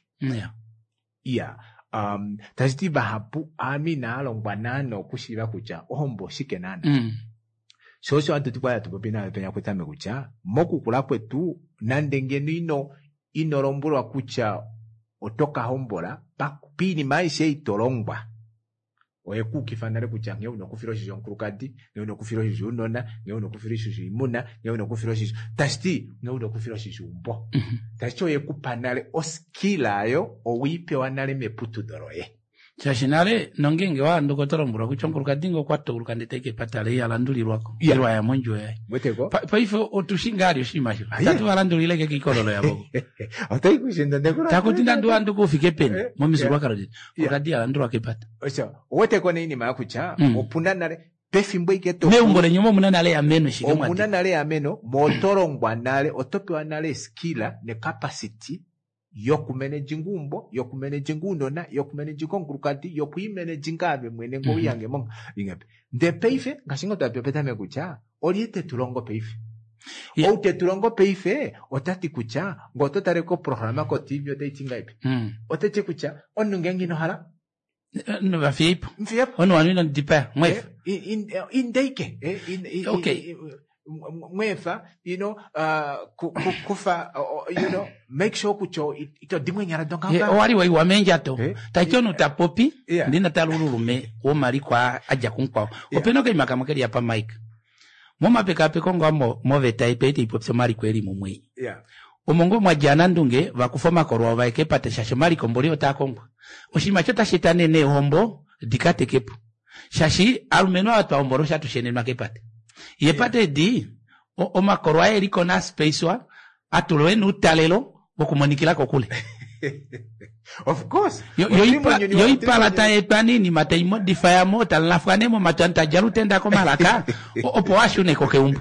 taziti bahapu amina alongwa nano kushiba kucha hombo shike nana so atu tukwaya tupopina penya kwetame kucha moku kula kwetu nandenge inolombulwa kucha otoka hombola pakupini maisha itolongwa oyeku kifanale kucha nge uno kufiro shisho nkurukadi nge uno kufiro shisho unona nge uno kufiro shisho imuna nge uno kufiro shisho tasti nge uno kufiro shisho umbo tasti oyeku panale oskila yo owipe wanale meputu doroye chashinale nongenge wa ndokotorombura kuchonkurukadi ngo kwatoguluka ndeteke patale yalandulirwako irwa ya monjo ya weteko paifo otushingali shimasho tatu walandulileke kikololo ya bogo otai kushinda ndekura takutinda nduandu kufike pene momisurwa karodi kuradi yalandulwa kepata ocha weteko nini makucha opunda nale pefimbo iketo neumbole nyomo munana le ameno shike mwati munana le ameno motorongwa nale otopewa nale skilla ne capacity yokumanage ngumbo yokumanage ngundona yokumanage konkurukati yokuimanage ngabe mwene ngo yange monga ingabe nde peife ngashingo tapepeta mekucha oliete tulongo peife oute tulongo peife otati kucha ngoto tareko programa ko TV ote itinga ipe otete kucha onungengi no hala No va fiep. Mfiep. Ono anina dipa. Mwef. In deke. Okay. Mwefa, kufa, make sure kucho, ito dimwe nyara donka. Wari wa iwamenja to. Taikonu ta popi. Yeah. Ndina talulume. Mari kwa aja kunkwa. Openo kai makamakeri ya pa Mike. Moma peka pekongo mo veta ipete ipopse mari kweli mumwe. Yeah. Omongo mwa jana ndunge vakufoma korwa vaike pate shashi mari kombori otakongwa. Oshima chota shitane ne hombo dikate kepu. Shashi alumeno atwa omboro shatu shene makepate. Yepate di oma korwa eriko na space wa atuloe nutalelo bokumonikila kokule. Of course. Yo ipalata epani ni matei modify mo talafane mo matanta jarutenda ko malaka opo ashune ko keumbu.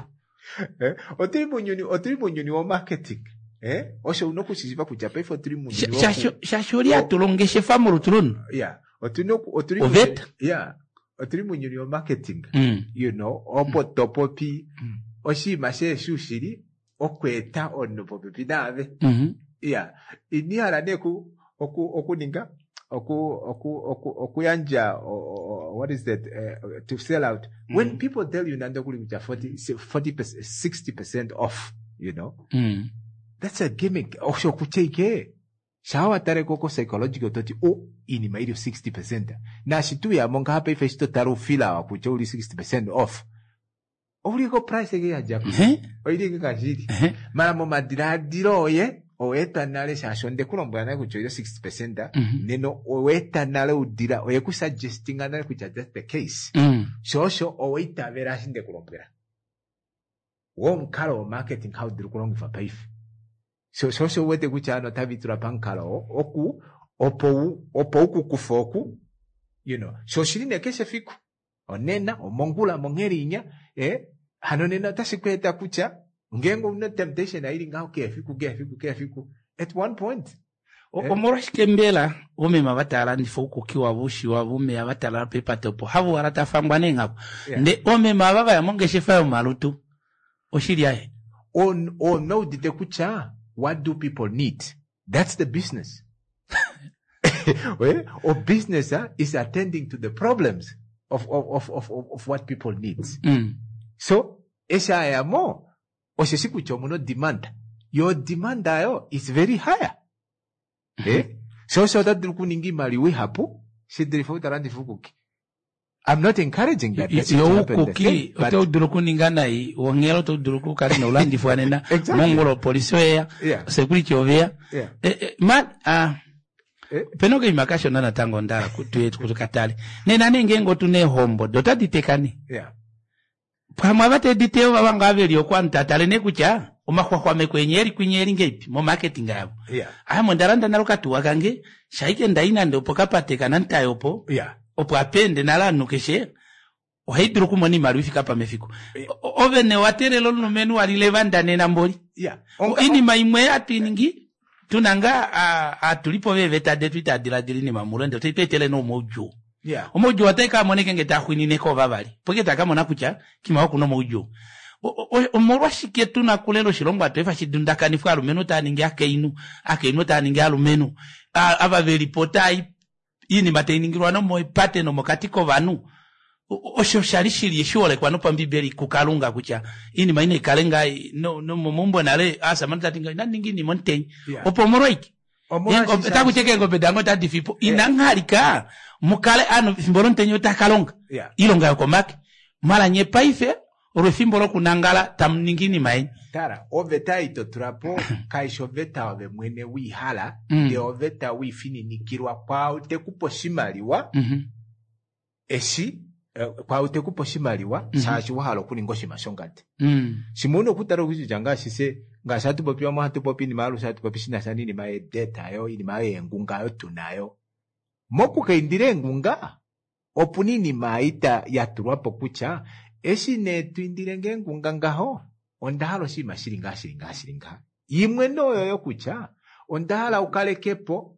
Otiri munyuni o marketing. Osho unoku sisiva kujape for 3 munyuni. Shashori atulongeshe famuru tulun. Yeah. Otiri Ovet. Yeah. Otiri munyuni o marketing. Opo topopi. Oshi mashe shushiri. Okweta ono popi dave. Yeah. Ini haraneku okuninga okuyanja what is that to sell out. When people tell you nando kuli 40% 60% off, that's a gimmick. Osho kucheke shawa tare koko psychological toti ini mairio 60%. Na shitu ya monga hapa ifeshito taru fila wa kucho uli 60% off. Uli ko price ege ya japo. Oili ege kajiri. Mara mo madiradiro ye oeta nale shashonde kulombo na kucho 60%. Neno oeta nale udira oyeku suggesting anale kucha that's the case. Shosho oeta vera shinde kulombera. Kalo marketing how diru kulongi fa paif. So wete kucha no tabitura pankalo opo kufoku, so shirine keshe fiku, onena, omongula, mongerinya, hanonena tasikweta kucha, ngengo no temptation na ilinga kefiku. At one point. Omorashike mbela, ome mabatala nifuku kiwa bushi wa bume abatala pepa topo, havu warata fangwa nenga. Nde ome mababa ya monge shefa malutu, oshiri ahe. No dite kucha. What do people need? That's the business. Or business is attending to the problems of what people need. So, esa ayamo, osesiku chomuno demand. Your demand is very higher. So that drukuningi maliwe hapo, sidrifo tarandi fukuki. I'm not encouraging that. Yo kuki oto duruku ningana I wangelo to duruku kari na ulandi fuanena mongolo polisoya security ovea penoga imakasho nana tango ndara kutukatali nena nengengo tune hombo dota ditekani pamwa bate diteo babanga abeli okwanta tale ne kucha omakhwa kwenyeri ngepi mo marketing yabo amo ndaranda narokatu wakange shaike ndaina ndopo kapatekana ntayopo opo apende nalanu keshe ohidru kumoni marufika pa mefiko ovene waterelo numenu walilevanda nena mboli ini maimwe atiningi tunanga atulipo veveta detuita diladili ni mamulende otipetele no mojo omojo wateka moneke ngeta khwinine ko babali poketa kama nakucha kima okuno mojo omorwashike tuna kulelo shilomba tefa shidundaka nifu alumenu taningi akeinu taningi alumenu abaveli potai ini mateiningirwa no moipate no mokatiko vanu osho sharishiri yeshole kwa no pambibeli kukalunga kucha ini maine kalenga no mumbo nale asa manata tinga naningi ni mountain opomoroiki taku cheke ngo bedango ta difipo inangalika mukale ano fimboronte nyota kalonga ilonga yako maki mala nyepaife orefimbolo kunangala tamningini mai tara oveta ito trapo kaisho veta ove mwene wihala de oveta wifini nikirwa kwa ute kuposhimaliwa eshi kwa ute kuposhimaliwa sashi wahalo kuningoshi mashongate shimuno kutaro kujanga shise ngashatu popi wa mahatu popi ni malu shatu popi shinasani ni mae deta yo ni mae ngunga yo tunayo moku kaindire ngunga opuni ni maita ya turuapo kucha eshi ne tuindirenge ngungangaho ondahalo shima shiringa yimwe noyo yo kucha ondahala ukalekepo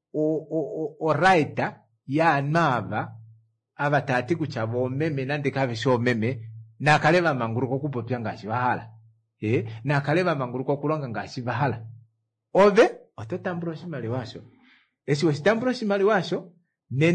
o raita ya nava abatati kucha bomeme nande kave sho meme na kaleva manguruko kupopya ngashi bahala na kaleva manguruko kulonga ngashi bahala ove ototamburo shimali washo eshi washitamburo shimali washo nena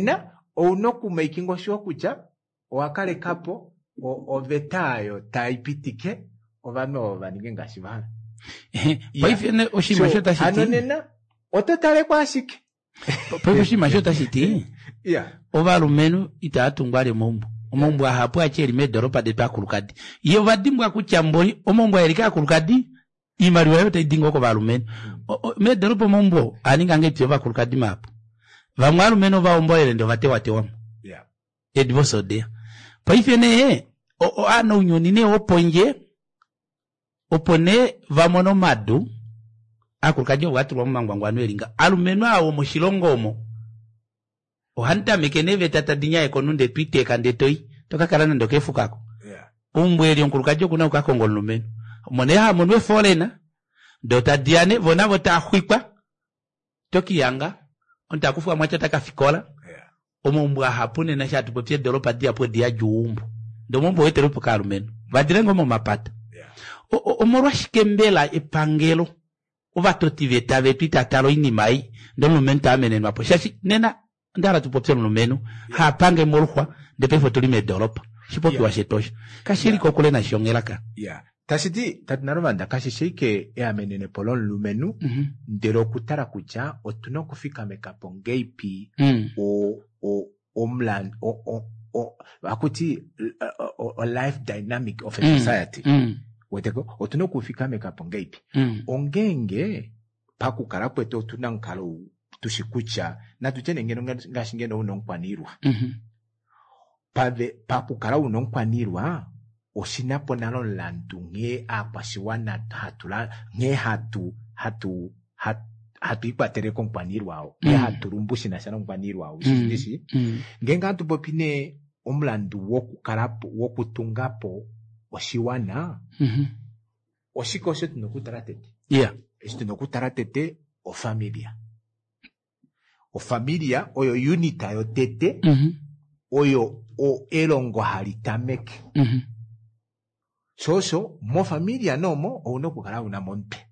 ounoku making sure kucha wakale kapo ovetayo taipitike ovano vanige ngashibana paifene oshimashota shiti anonena ototale kwashike paifene shiti yeah ovalumenu itatungwale mombo omombo hapo acheri medoropa de pakulukadi iyo vadimbwa kuchamboli omombo erika kulukadi imaliwa yote idingo ko valumenu medoropa mombo aninga ngeti vakulukadi mapo vamwalumenu vaomboele ndo vatewa yeah edvosode paifene ano unyonine oponje opone vamono madu akulukadi watu wa mangwangwano elinga alumenu awo moshilongomo ohanta mekeneve tatadinya ekonunde twite kandetoi toka kalana ndokefu kako yeah umbweli onkulukajo kuna ukakongolo lumenu moneha monwe folena dotadiane vona vota hwikwa toki yanga onta kufuwa mwacha takafikola yeah omumbwa hapune na shatu popye doropa dia po dia juumbu ndo mumbo wete rupo kalumenu vadirengo mo mapata yeah omorwa shikembela epangelo ovatoti tave twitatalo inimai ndo lumenu tamenen mapo shashi nena ndara tupopse lumenu hapange moruhwa ndepefo tulime doropa shipopi yeah washetosha kashiri kokule na shongelaka yeah tasiti tatinaruvanda kashishike amenene polon lumenu ndero kutara kucha otuno kufika mekapo ngeipi omland akuti a life dynamic of a society weteko otuno kufika mekapo ngeipi ongenge pakukala kwetu otuna nkalo tushikucha na tuchene ngeno ngashingeno unonkwanirwa pakukala unonkwanirwa osinapo nalo landu nge apashiwana hatula nge hatu ikwatere konkwanirwao nge haturumbushi na shana nkwanirwao ndishi ngenga hatu popine omlandu wokutungapo oshiwana oshikosho tunokutaratete yeah tunokutaratete ofamilia oyo unita yo tete oyo elongo halitameke soso mo familia nomo ouno kukala una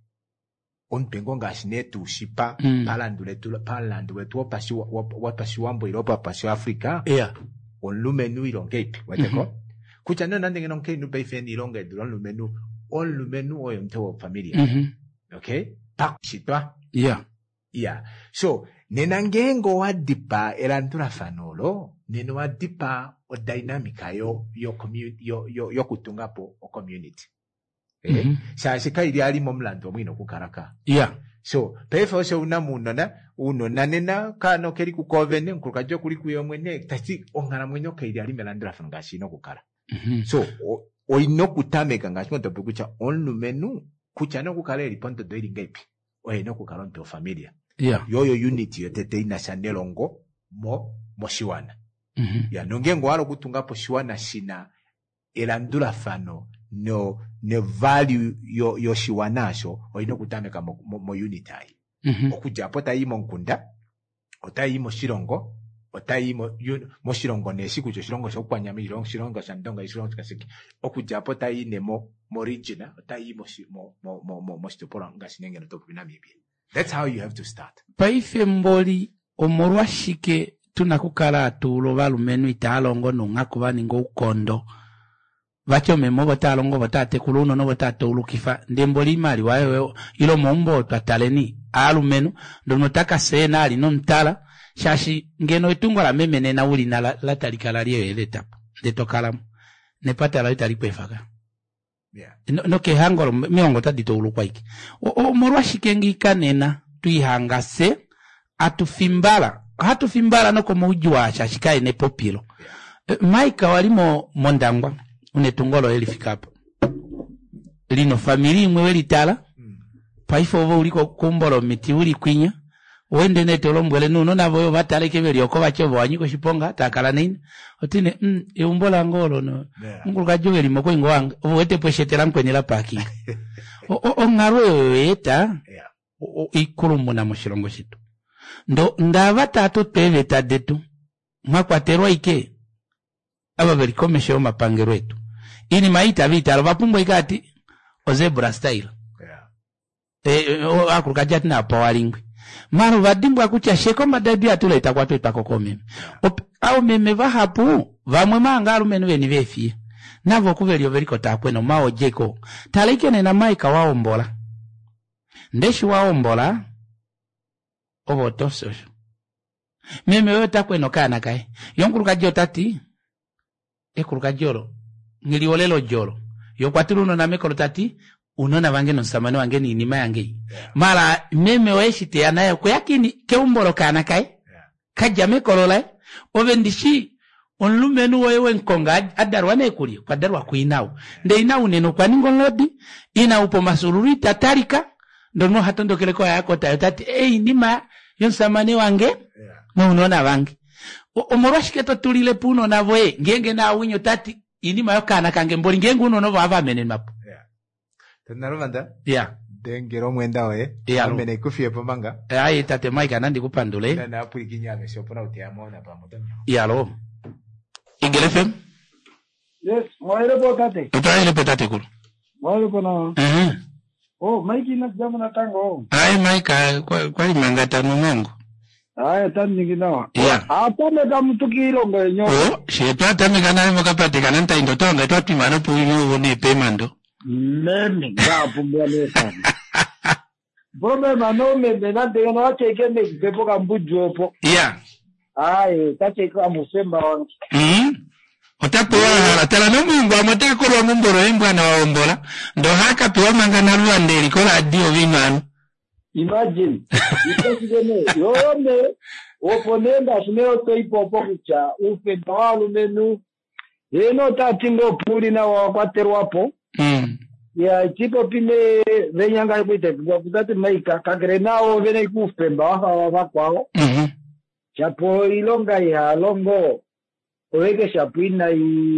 onpe ngonga shinetu shipa palandu wetu wapashiwambo ilopa pasho Afrika yeah onlumenu ilongeipi wateko kucha nona ndenge nonke nupe ifeni ilonga edulon lumenu oyo mtewo familia okay pakshitwa yeah so nena ngengo wadipa elantura fanolo neno wadipa o dynamica yo community yo kutungapo o community shashika ili ali momlando mwino kukaraka yeah so pefo se unona nena kano keri ku coven nkukajo kuli kuyo mwene tati ongana mwenyo kaili ali melandura fano gashino kukara so o inokutameka ngashimo topukucha onlumenu kucha no kukala eli ponto do ili ngepi o inokukala onto familia yeah yoyo unity yotete ina shanelongo mo shiwana ya nongengo walo kutungapo shiwana shina elandula fano no value yo shiwanasho oino kutameka mo unity ayi okujapo tayimo nkunda otayimo shirongo otayimo mo shirongo neshi kucho shirongo shokwanyama shirongo shandonga shirongo kasiki okujapo tayine mo region otayimo mo shitopolo ngashinenge no topu Namibia. That's how you have to start. Paife mboli omorwa shike tunakukala atulo valumenu italongo nungako vaningo ukondo vacho memo batalongo batate kuluno no batate ulukifa ndemboli mali wayo ilo mombo tataleni alumenu ndonotaka sena ali no mtala shashi ngeno itungo la memene na uli na la talikala liyo eletapo ndetokala nepata la italipefaka yeah no ke hangolo miongo tadito ulukwa iki omorwa shike ngikanena tuihangase hatufimbala no komo ujwa shashikae ne popilo maika walimo mondangwa unetungolo elifikapo lino famili imwe welitala paifo ovo uliko kumbolo miti uli kwinya wende netolo mbwele nuno navoyo vataleke veli okoba chobo wanyiko shiponga takala nini otine umbola ngolo no nguluka joveli moko ingwanga uwete pweshetela mkwenyela parking ongaro yoyeta ikulumu na mshilongo shitu ndo ndava tatu teve tadetu mwakwaterwa ike aba veli komesheo mapangero etu ini maita vita alvapumbo ikati ozebra style akuluka jati na apawalingwi maru vadimbu akucha sheko madadi atula itakwatu itakokome au meme vahapu vamwe manga lumenu veni vefie navo kuvelio veliko takweno mao jeko talike nena maika waombola ndeshi waombola obo toso meme wewe takweno kana kai yonkuluka jotati ekuluka joro ngiliolelo joro yokwatiruno na mekolo tati unona vange no samani wange ni inima yange mara meme weshite anayo ko yakini keumbolo kana kai kaja mekolo la ovendishi onlumenu wewe nkonga adarwane kuli kwa darwa kuinao nde inao neno kwa ningolodi ina upo masururi tatarika ndono hatondo keleko yako tayotati inima yonsamani wange unona vange omorashiketo tulile puno navoe ngenge na winyo tati inima yokana kange mboli ngenge unono vava menen mapo Tanarumanda? Yeah. Dengero mwenda we. Yeah. Mene kufie pomanga. Ai tate maika nandi kupandule. Na apu ikinyame siopona utiamona pa muda. Yalo. Igelefem? Yes, mwaile po tate. Utaile po tate kuru. Mwaile po na. Oh, maiki na jamu na tango. Ai maika kwa imangata numongo. Ai tani nginawa. Yeah. Apa meka mtukiro ngenyo. Oh, shepa tame kana mokapate kana nta indotonga twati mano puyo woni pemando. Meme gapu mbele. Problema no meme na de no acheke me pepo kambujopo. Yeah. Ai tacheka musemba wangu. Otapewa hala tala no mungu amotaka kwa mumboro embwa na waombola ndo haka pewa mangana luande likola adio vimanu. Imagine ikosijene yome oponenda suneo toipopo kucha ufe bawalu menu eno tatingo puli na wakwaterwapo. Ya tipo pine venyanga kuite kwa kutati maika kagrenao vene kufemba waka kwao. Chapo ilonga ya longo oeke chapo ina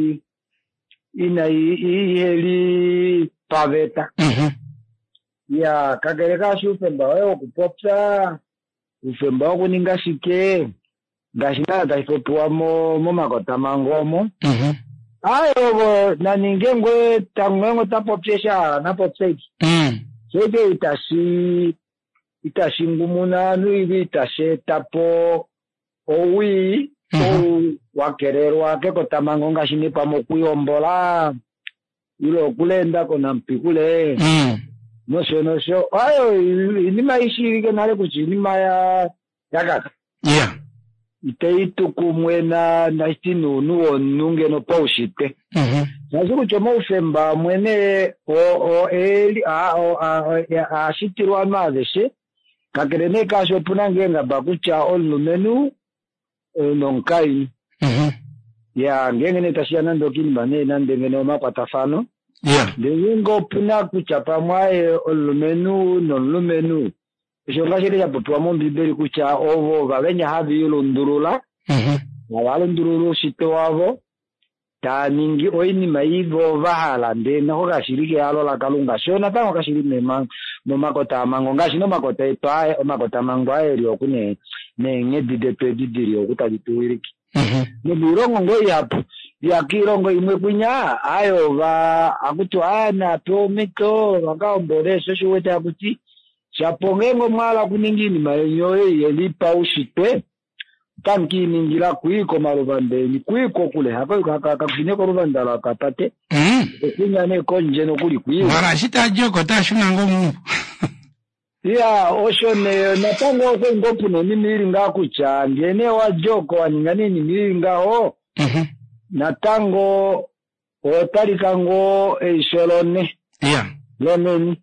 heli paveta. Ya kagereka shi ufemba weo kupopsa ufemba wako ningashike ngashina taifotuwa mo makota mangomo. Ayo na ningengwe tangwengo tapopsesha na popseki. Sede itashi ngumuna nuivi itashe tapo owi o wakererwa keko tamango ngashini pamokuyombola ilo kulenda kona mpikule. Nosho ayo inima ishirike nale kuchinima ya kaka. Yeah. Iteitu kumwena na istinu nuo nunge no paushite. Nazuku chomo ufemba mwene ashitirwa mazeshe kakerene kasho punangenga bakucha olumenu nonkai. Ya ngenge tashiana ndokini bane nandenge no mapatafano. Yeah. Dengo puna kuchapa mwae olumenu nonlumenu. Shonga shiri ya putuwa mbibeli kucha ovo gavenya havi yulo ndurula. Wawalo ndurulu shito wavo. Ta ningi oini maivo vahala ndena hoka shiriki halo la kalunga. Shona tango kashiri makota mango. Ngashi no makota itoae o makota mango ae ryoku ne didepe didiri okuta jituwiriki. Nibirongo ngo yapu. Ya kirongo imwe kunya ayo akutu ana tomito wakaombore shoshu wete akuti. Chapongengo mwala kuningini maenyoe yelipa ushitwe tanki ningira kuiko marubandeni kuiko kule hako kakufineko rubandala kapate kunya ne konje no kuli kuiwa wala shita joko tashuna ngomu. Ya oshone natango ko ngopu no nimiri ngakucha ngene wa joko waningani nimiri ngao natango otalikango esholone Yeah. loneni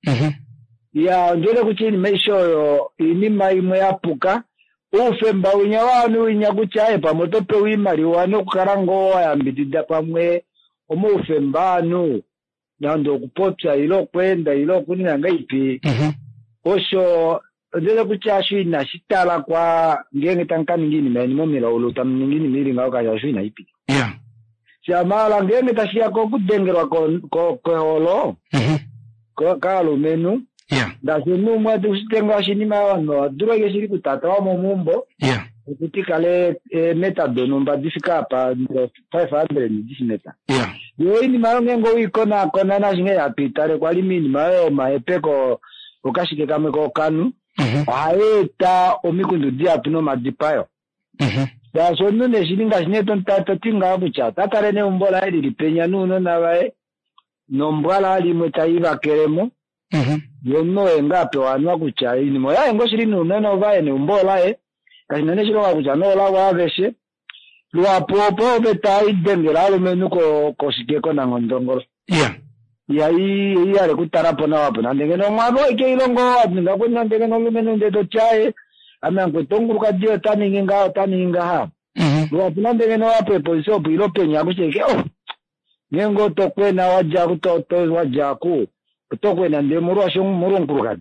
ya njole kuchini meishoyo inima imwe yapuka ufemba unya wanu inya kuchaye pamotope wimari wano kukarango wayambidida pamwe omu ufembanu nando kupopsa ilo kwenda ilo kuninanga ipi osho njole kuchashu ina shitala kwa ngenge tankani ngini meni momila uluta mningini miri ngao kachashu ina ipi. Yeah. Siamala ngenge tashia kudengerwa koholo kalo menu. Yeah. Dasinu mwadu usitenga shinima wano duro yeshiri kutata wa mumbo. Yeah. Kutikale meta donumba difika pa 500 meta. Yeah. Yo ini maronge ngo ikona kona na shinge ya pitare kwa limi ni mayo maepeko ukashike kame ko kanu. Aeta omikundu dia tuno madipayo. Da so nune shininga shineto ntata tinga kucha. Tatare ne umbola ili lipenya nuno na wae. Nombala ali mwetaiva keremo. Yono engape wanwa kucha. Ini moya engo shiri nuno na wae ne umbola Kasinane shiro wa kucha no la wa veshe. Lua popo beta idengela lumenuko kosikeko na ngondongolo. Yeah. Ya iya le kutarapo na wapo na ndengeno mwabo ike ilongo ndinga kwenda ndengeno lumenu ndeto chae amango tonguruka dio taninga ha. Lua puna ndengeno wapo position pilo penya kucheke nyengo tokwe na waja kutoto waja ku tokwe na ndemuru asho murunkuruka.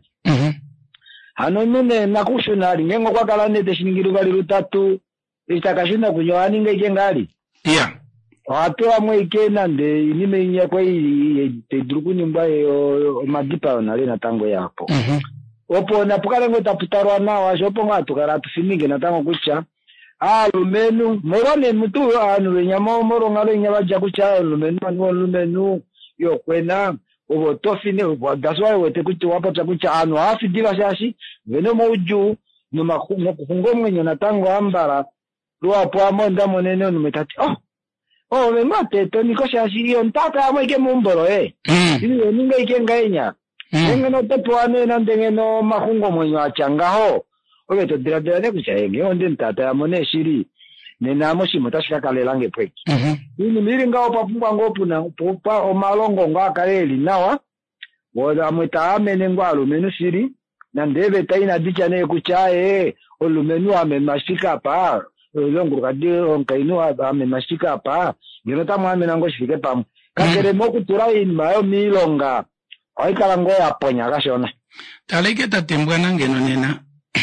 Hano nune nakushunali nyengo kwa kala nete shiningiru gali rutatu itakashina kunyoani ngeke ngali. Yeah. Watu amwe ikena nde inime inya kwa te druku nimba madipa onale na tango yapo. Opo na pukale ngo taputarwa na washopo ngatu karatu fininge na tango kucha. Lumenu morone mutu wenyamo moro ngalo nyabaja kucha lumenu yo kwena obo tofine that's why wete kucha wapata kucha afi diva shashi veno moju no makungo mwenye na tango ambara lua po amonda monene numetati memate to niko shashi yo ntata amwe ke mumboro Ibi ninga ikenga enya ngeno tepwane na ndengeno makungo mwenye achangaho obe to dira ne kuchenge onde ntata amone shiri nena moshimo tashika kalelange pweki ini miringa opapungwa ngopu na popa o malongo ngakaleli nawa wala amweta amene ngwalo menu shiri na ndebe taina dicha ne kuchae olumenu amemashika pa longo kadio onkaino amemashika pa ngeno tamwa amena ngoshike pam kakere moku turai mayo milonga oikala ngo aponya kashona taleke tatembwana ngeno nena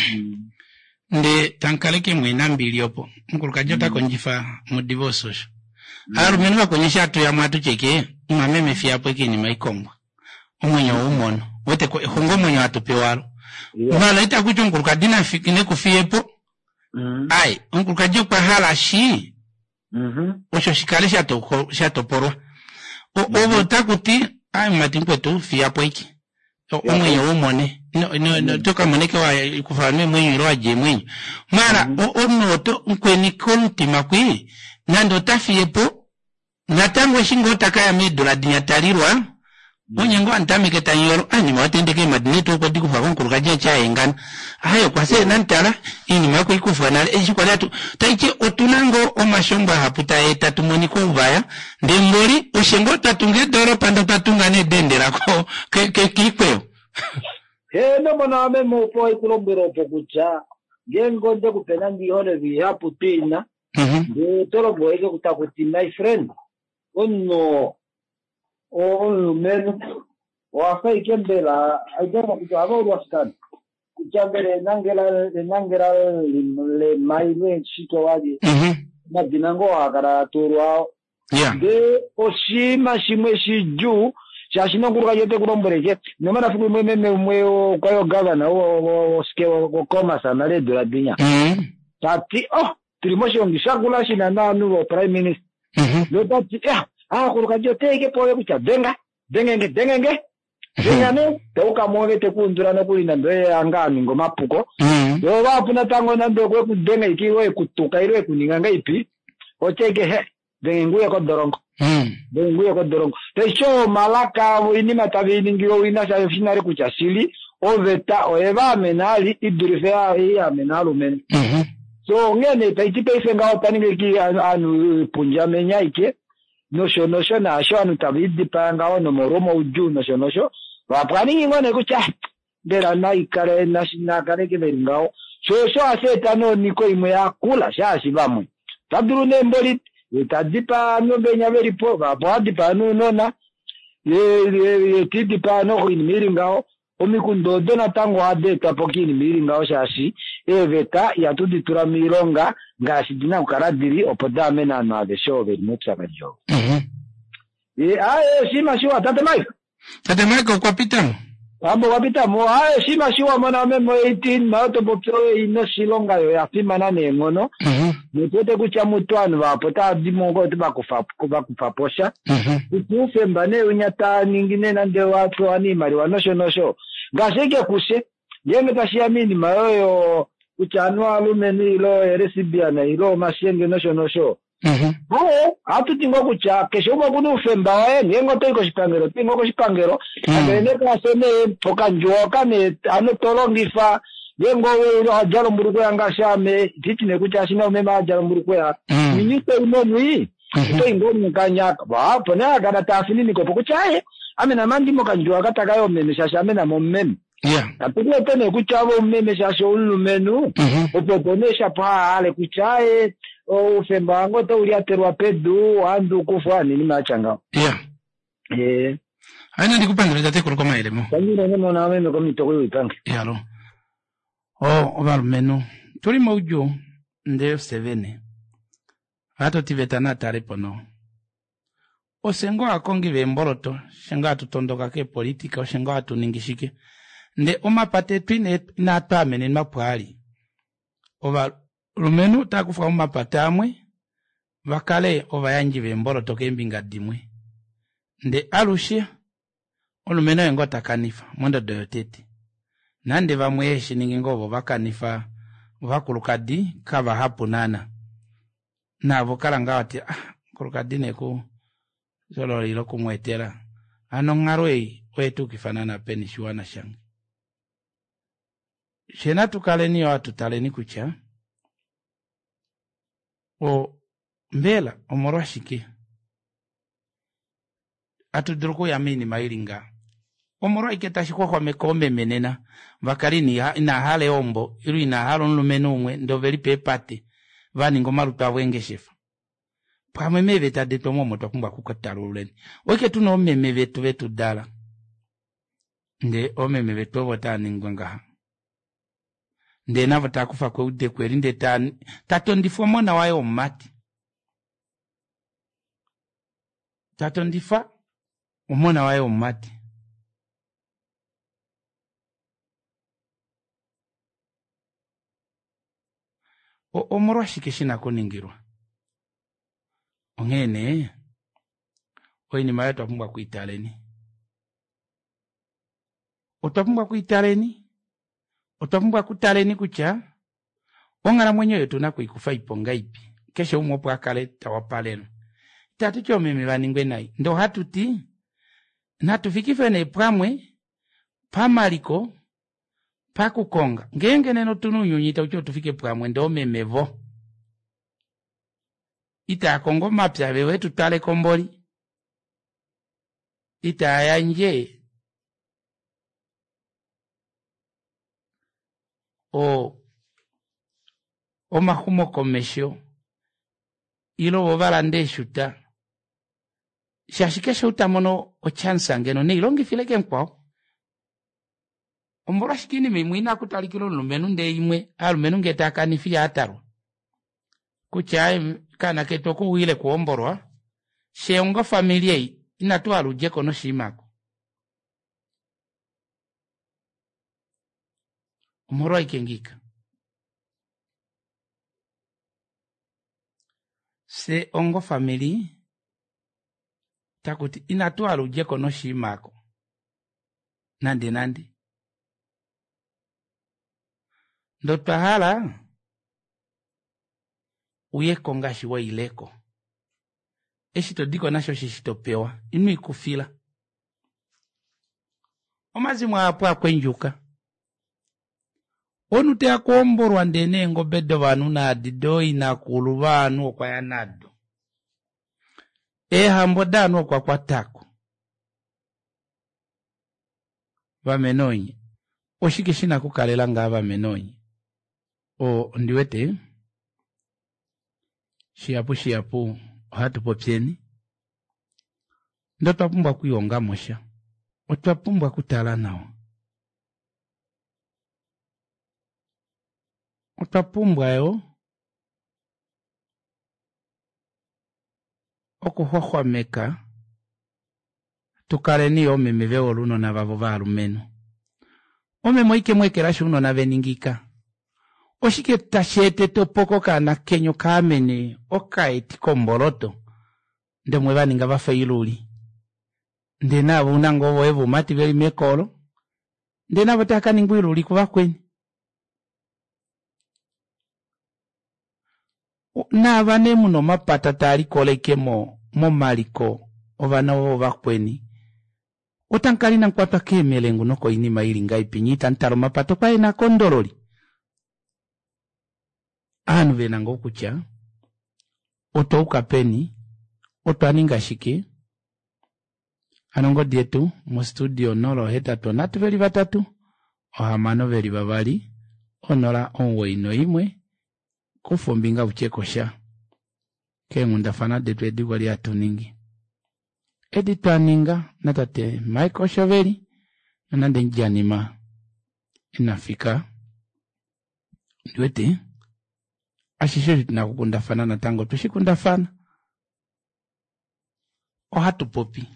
nde tankaleke mwina mbili opo nkuluka jota konjifa mu divorce arumenu bakonyesha atu ya mwatu cheke mameme fiapo ikini maikomba umwenye umono wote hongo mwenye atupewalo mala ita kuchunguluka dina fikine kufiepo ai nkuluka jopa hala shi osho shikale shatoporwa obo takuti ai matinkwetu fiapo iki umwenye umone no toka moneke wa kufanya mwenye roaje mwenye mara onoto nkweni kontima kwi nando tafiepo natango shingo takaya medola dinyatalirwa onyengo antamike tanyoro ani mwatendeke madineto ko dikufa konkuluka je cha engana ayo kwase nantala ini mako ikufa na ejikwalatu taiche otunango omashomba haputa etatu moniko ubaya ndembori oshengo tatunge doro panda tatunga ne dendera ko ke kikweo no mona memo po ikulombero pokucha gengo nde kupena ndihole vihaputina de toro boeke kutakuti my friend onno menu wafa ikembela aidoma kutaba urwaskan kuchambele nangera le maiwe chito wadi na dinango akara turwa de oshima shimwe shiju shashino kuruka yote kulomboreke nomana fuku mwe kwa yo governor o skewo koma sana le de la dinya tati trimosho ngishakula shina na nuwo prime minister lo tati kuruka yote ke poe kucha dengenge ne toka moge te kundura no kulina ndo angami ngoma puko yo wapuna tango na ndo kwe kudenga ikiwe kutuka ile kuninganga ipi ocheke denguye ko dorongo denguye ko dorongo techo malaka ini matabini ngiro ina sa finale kuchasili oveta oeva menali idurifea ya menalu men so ngene taitipe ifenga otaninge ki anu punja menya ike nosho na asho anu tabidi panga ono moromo uju nosho wapani ngone kucha dera na ikare na kare ke ngao so aseta no niko imwe yakula shashi bamwe taburu ne mboli tadipa no benya veri po dipa no nona ye tidipa no inimiri ngao omikundo dona tango ade tapokini miri ngao shashi eveta ya tuditura mironga ngasi dina ukaradiri opodame na na de show ve mutsa bajo shima shiwa tate Mike kwa pitamo ambo wapitamo shima shiwa mona memo 18 maoto bopso ino shilonga yo ya fima na nengono nitote kucha mutwanu wapota dimongo tubakufa posha utufe mbane unyata ningine na nde watu ani mari wanosho ngasheke kushe yenge tashiamini mayoyo kuchanwa lumeni ilo eresibiana ilo mashenge nosho. Atutingo kucha kesho umakuno ufemba wae ngengo toiko shipangero tingo ko shipangero agene ka sene pokanjoka ne anotolongifa ngengo we ajalo mburuko yanga shame titine kucha shina umema ajalo mburuko ya minito imonwi to ingoni kanyaka ba pona kana tafini niko pokuchaye amena mandi mokanjoka takayo memesha shame na mommem apile tene kuchabo memesha shulumenu opoponesha pa ale kuchaye ufembango to uliaterwa pedu andu kufani ni machanga aina ndikupangire tate kuliko maelemo kanyira nemo na meme ko mitoko yipange yalo ovalumenu tuli maujo nde 7 ato tivetana taripono osengo akongi vemboroto shenga atutondoka ke politika oshengo atuningishike nde omapate twine na tamene mapwali lumenu takufa umapate amwe vakale ovayanji vemboroto kembinga dimwe nde alushia olumeno yengo takanifa mwendo doyotete nande vamweshi ningingovo vakanifa vakulukadi kava hapu nana navo kalanga wati kulukadi neku zolo ilo kumwetera ano ngarwe wetu kifanana peni shuana shangi shena tukaleni watu taleni kucha mbela omorwashike atuduruko yamini mailinga omorwa iketashikwa kwa mekombe menena vakarini ina hale ombo ilu ina halo nlumenumwe ndoveli pepate vani ngomaruta wengeshefa pamwe meve tadeto momo twakumba kukataluleni weke tuno omeme vetu dala nde omeme vetu obotani ngwangaha nde navo takufa kwe ude kweri nde tatondifa mwana wayo omati tatondifa umwana wayo omati omorwashike shinakoningirwa ongene oini mayo twapumbwa kuitaleni otwapumbwa kuitaleni otapumbwa kutaleni kucha ongala mwenyewe tunakuikufa iponga ipi kesho umwopo akale tawapaleno tatu chomeme vaningwe nai ndo hatuti natufikife ne pramwe pamaliko pakukonga ngenge neno tununyunyita ucho tufike pramwe ndo memevo ita kongo mapya wewe tutale komboli ita yanje mahumo komesho ilo wovalande shuta shashikesha utamono ochansa ngeno ne ilongi fileke mkwao omborashikini mimwina kutalikilo lumenu nde imwe alumenu ngetaka nifi ataru kuchaye kana ketoko wile kuomborwa sheongo familia inatu aluje kono shimako omorwa ikengika se ongo family takuti inatu aluje kono shimako nandi ndo twahala uye kongashi wa ileko eshito diko nasho shishitopewa inu ikufila omazi mwapo akwenjuka onute akomborwa ndene ngo bedo vanu na dido inakulu vanu kwa yanado hambo danu kwa kwatako vamenonye oshikishina kukalela nga vamenonye ndiwete shiapu hatu popyeni ndo twapumbwa kuionga mosha otwapumbwa kutala nao otwapumbwa yo okuhwahwameka tukaleni omeme veoluno na vavo valumenu omeme oike mwekelashi uno na veningika oshike tashete topoko kana kenyo kamene okaeti komboloto ndemwe vaninga vafailuli ndenavo unango evo mati veli mekolo ndenavo takaningwiluli kuvakweni na abane muno mapata tali kolekemo mo maliko ovana ova kweni utankali na nkwata kemelengu noko inima ili ngaipi nyita ntalo mapato pae na kondololi anu vena ngokucha oto ukapeni oto aninga shike anongo dietu mu studio nolo heta tonatu veli batatu ohamano veli babali onola onwe ino imwe kufumbinga uchekosha kengunda fana detu ediwa li atuningi editwaninga natate Michael Shoveli nande njanima inafika ndwete ashisho tunakukunda fana na tango tushikunda fana ohatu popi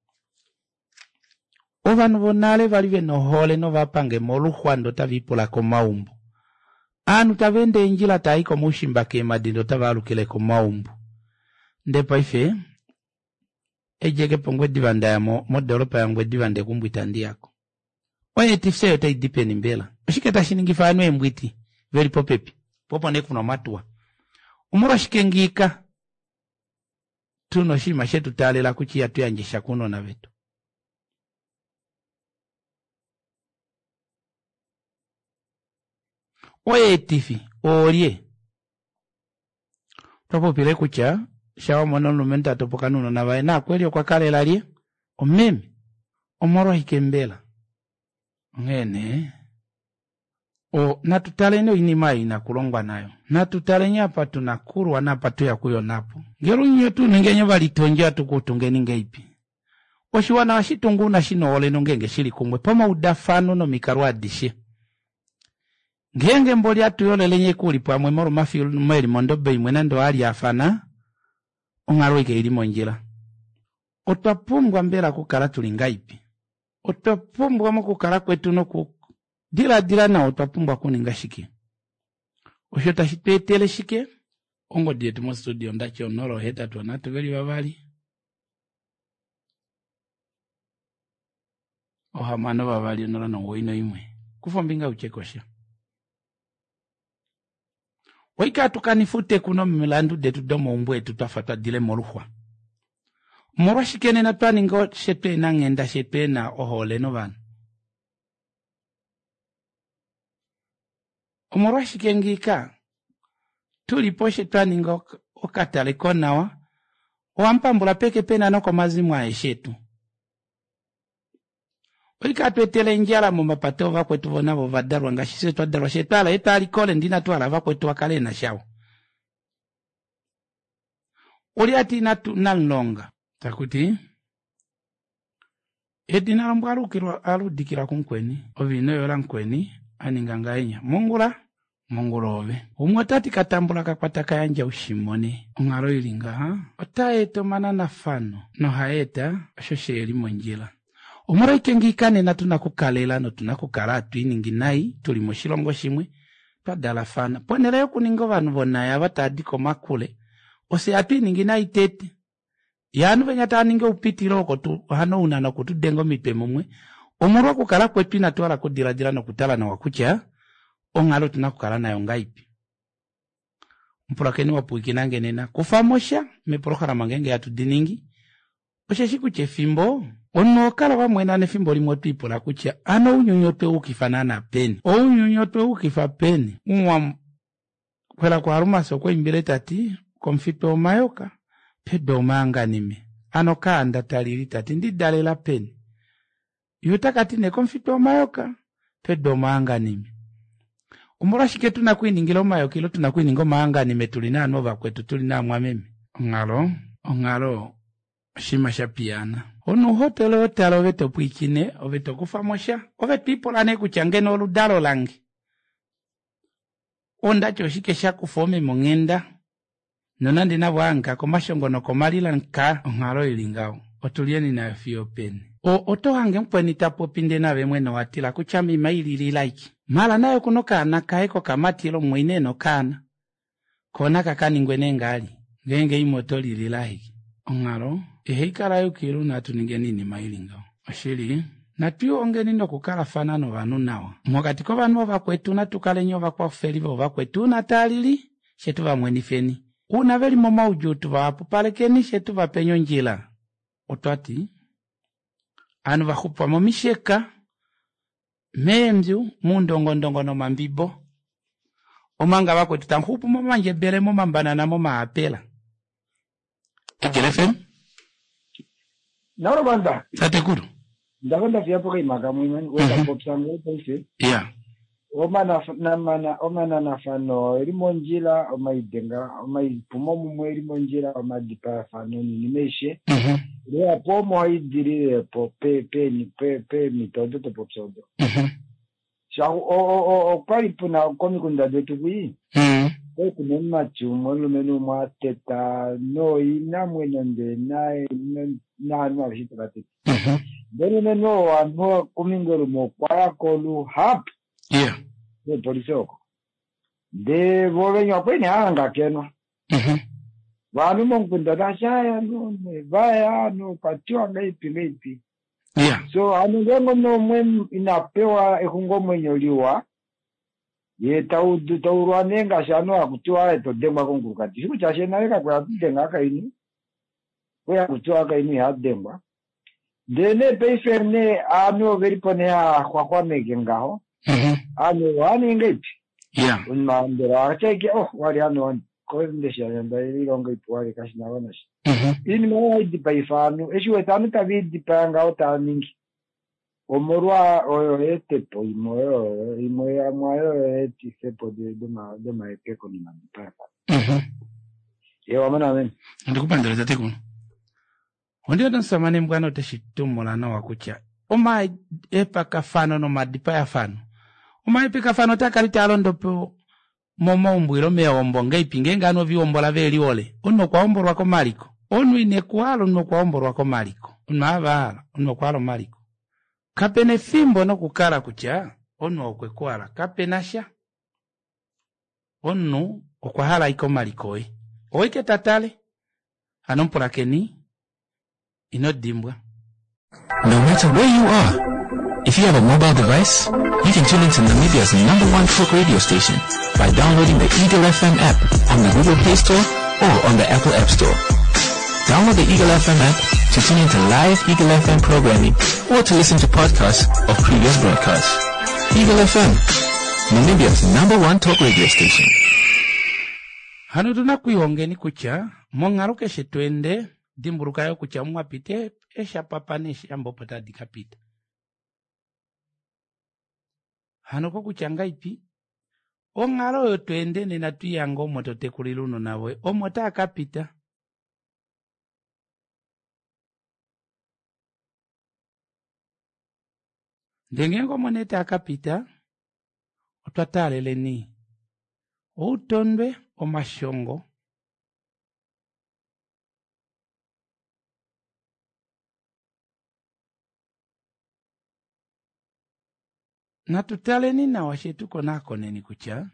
ovanu bonale valive no hole no vapange moluhwando tavipula ko maumbu anu tavende injila taiko mushimba ke madindo tavalukile ko maumbu ndepa ife ejege pongwe divanda ya modolopa ya ngwe divande kumbwita ndiyako oye tifseyo ta idipeni mbela ushiketa shiningi fanwe mbwiti veli popepi popo nekuno matua umura shikengika tuno shima shetu talela kuchia tuyanjisha kuno na vetu oye tifi olie topo pile kucha shawa monono menta topoka nuno na vaena kweli kwa kale lalie omeme omoro hikembela ngene o natutalene inima ina kulongwa nayo natutalenya hapa tunakurwa napa tu ya kuyo napo ngero nyetu ningenye valitonja tukutungeni ngeipi oshiwana washitungu na shino ole nongenge shili kumwe pama udafano no mikarwa dishe ngenge mboli atu yole lenye kuli pamwe moro mafi mweli mondobe imwe nando ali afana ongaroike ilimo njira otapumbwa mbela kukala tulingaipi otapumbwa mukukala kwetu no dila na otapumbwa kuninga shike oshota shitwetele shike ongo dietu mo studio ndacho nolo heta tuanatu veli babali ohamano babali nolo no woino imwe kufombinga uchekosha waika tukanifute kuno milandu detu domo umbwe tutafata dile moruhwa morwa shikene na twani ngo shepe na ngenda shepe na ohole no bana omorwa shikengika tulipo shetani ngo okatale konawa wampambula peke pena noko mazimu aeshetu Olika twetele njala mu mapato vakwetu vonavo vadarwa ngashise twadarwa shetala etali kole ndina twala vakwetu wakale na shawo oli ati nalonga takuti edina lambwarukirwa aludikira kunkweni ovino yola nkweni aningangainya mungulove umwatati katambula kakwata kayanja ushimone ungaro ilinga otaeto manana fano no haeta shosheli monjila umura ikengikane na tunakukalela no tunakukala twiningi nai tuli mu shilongo shimwe twadala fana poneleyo kuningo vanhu bonaya batadiko makule ose atwiningi nai tete yanu venyata ninge upitiro oko tu hano unana kutudengo mipemumwe umura kukala kwetu na twala kudiradira no kutala na wakucha ongalo tunakukala nayo ngaipi mpulakeni wapuikinange nena kufamosha me programa ngenge ya tudiningi osheshi chefimbo ono kala wa mwena ne fimbo limwe twipola kucha ano unyonyotwe ukifanana peni unyonyotwe ukifa peni unwa kwela kwa arumaso kwa imbele tati konfito omayoka pedo manganime ano kanda talili tati ndidalela peni yutakati ne konfito omayoka pedo manganime umurashike tunakwiningila omayoka ilo tunakwiningila manganime tulina anova kwetu tulina mwameme ongalo shima shapiana onu hotelo talo veto puikine oveto kufamosha oveto ipolane kuchangeno oludalo langi onda choshike shakufome mongenda nonandi na bwanka komashongono komalila nka ngalo ilingao otulieni na fiopeni otohange mpweni tapo pinde na bemweno watila kuchami maili like mala nayo kuno kana kaeko kamatilo mwineno kana kona kakaningwene ngali ngenge imotoli lilaiki ongalo ehikala yukiru na tuningeni ni mailinga ashiri natio ongeni no kukala fanano vanu nawa mwakati ko vanu vakwetu na tukale nyo vakwa felivo vakwetu na talili shetu vamweni feni una veli moma ujutu vapo pale kenishe tu vapenyo njila otwati anu vakupa momisheka memzu mundongo no mambibo omanga wako tutankupu momanje bele momambana na moma apela Igele FM Nauro banda tate kuru ndakanda vyapo kai makamwimani weka popsango pese yeah omana nafano elimo njila omaidenga omaipumo mumwe elimo njila omadipa fano nimeshe lea pomo haidiri po pe mitodo to popsodo sha o pari puna komi kunda detu bui ko kunema chumo lumenu mateta no ina mwenende na vishita bati deni no amo kumingoro mo para kolu hap yeah de polisoko de vovenyo kwene anga keno vanu mongunda dashaya no vaya no patiwa ngaipi yeah so anungengo no mwe inapewa ekungomo nyoliwa ye taurwa nenga shano akutiwa eto dengwa konguruka tisu chashena eka kwa denga kaini kwa kutiwa kaini ha dengwa dene peiferne ano veripone a kwa megengaho ano wani ngaipi yeah unmandera acheke wari ano koendesha yanda ilonga ipwari kashina wanashi ini mwa dipaifanu eshiwe tanu tavi dipanga otaningi omorwa oyo etepo imo ya mwayo etisepo de maekeko ni mandipaka yewa mana men ndikupandira tate kuno ondio tansamane mbwana oteshitumola na wakucha oma epa kafano no madipa ya fano oma epa kafano takalite alondopo momo umbwiro meombo ngaipinge ngano viombola veli ole ono kwa omborwa ko maliko onu ine kwalo no kwa omborwa ko maliko unabala ono kwalo maliko kapene fimbo no kukara kucha onu okwe kwala kapenasha onu okwahala iko maliko oike tatale anompura keni inodimbwa. No matter where you are, if you have a mobile device, you can tune into Namibia's #1 talk radio station by downloading the Eagle FM app on the Google Play Store or on the Apple App Store. Download the Eagle FM app to tune into live Eagle FM programming or to listen to podcasts of previous broadcasts. Eagle FM, Namibia's #1 talk radio station. Hano tunakuiongeni kucha, mongaruke shetwende, dimburukayo kucha mwapite, esha papaneshi ambopata dikapita. Hano kucha ngaipi, ongaro yo twende nena tuyango motote kuliluno nawe, omota akapita. Dengengo monete akapita, otwatalele ni, utonbe omashongo, na tutale ni na washetuko nako neni kucha.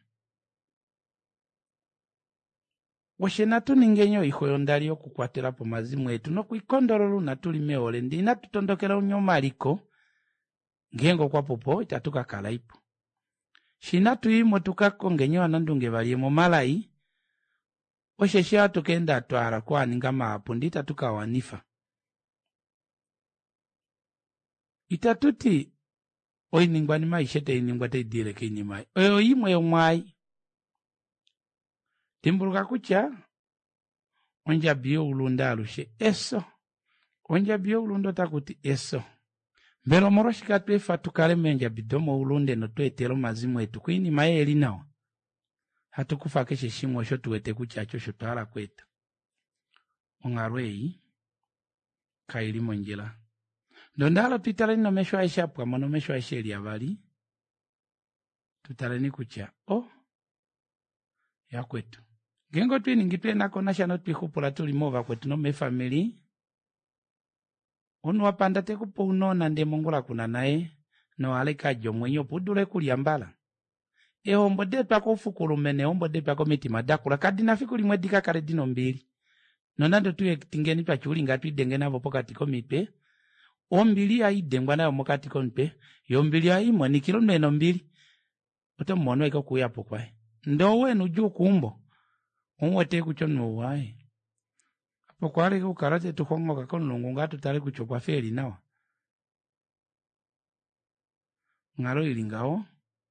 Washenatu ningenyo ihoyo ndali okukwatela po mazimu etu no kuikondololu natulimeole ndina tutondokela unyomaliko ngengo kwa popo itatuka kalaipo. Shinatu imo tukako ngenyo anandunge bali mu malai. Osheshia tukenda atwara kwa ningama hapo ndita tukawanifa. Itatuti oiningwani maishete iningwate idire kinyimai. Oyo imwe yomwai. Timburuka kucha onja biyo ulunda alushe eso. Onja biyo ulundo takuti eso. Mbelo moroshika tuefa tukale menja bidomo ulunde no tuetelo mazimu etu kuini maeli nao. Hatukufa keshe shimo sho tuwete kuchacho shotara kweta. Ongarwei kaili monjela. Ndondala tutale no mesho aisha pwa mono mesho aisha eliavali. Tutale ni kucha. Ya kwetu. Gengo twini ngitwe nako nashano twihupula tulimova kwetu no me family. Onu wapanda tekupo unona nde mongula kuna nae. No aleka jomwenyo pudule kuliambala. Ombo detu ako fukulu mene, ombo detu ako meti madakula. Kadina fikuli mwedika kare dino mbili. Nonando tuye tingeni pa chuli nga tuidengena vopoka tiko mipe. Ombili ya idengwa na yomokati konpe. Yombili ya imo ni kilo meno mbili. Oto mwono eko kuya pokwae. Ndo wenu juu kumbo. Unwete kucho nuwai. Apo kwari kukarate tukongo kakonu nungunga tutale kucho kwa feri nawa. Ngaro ilingao.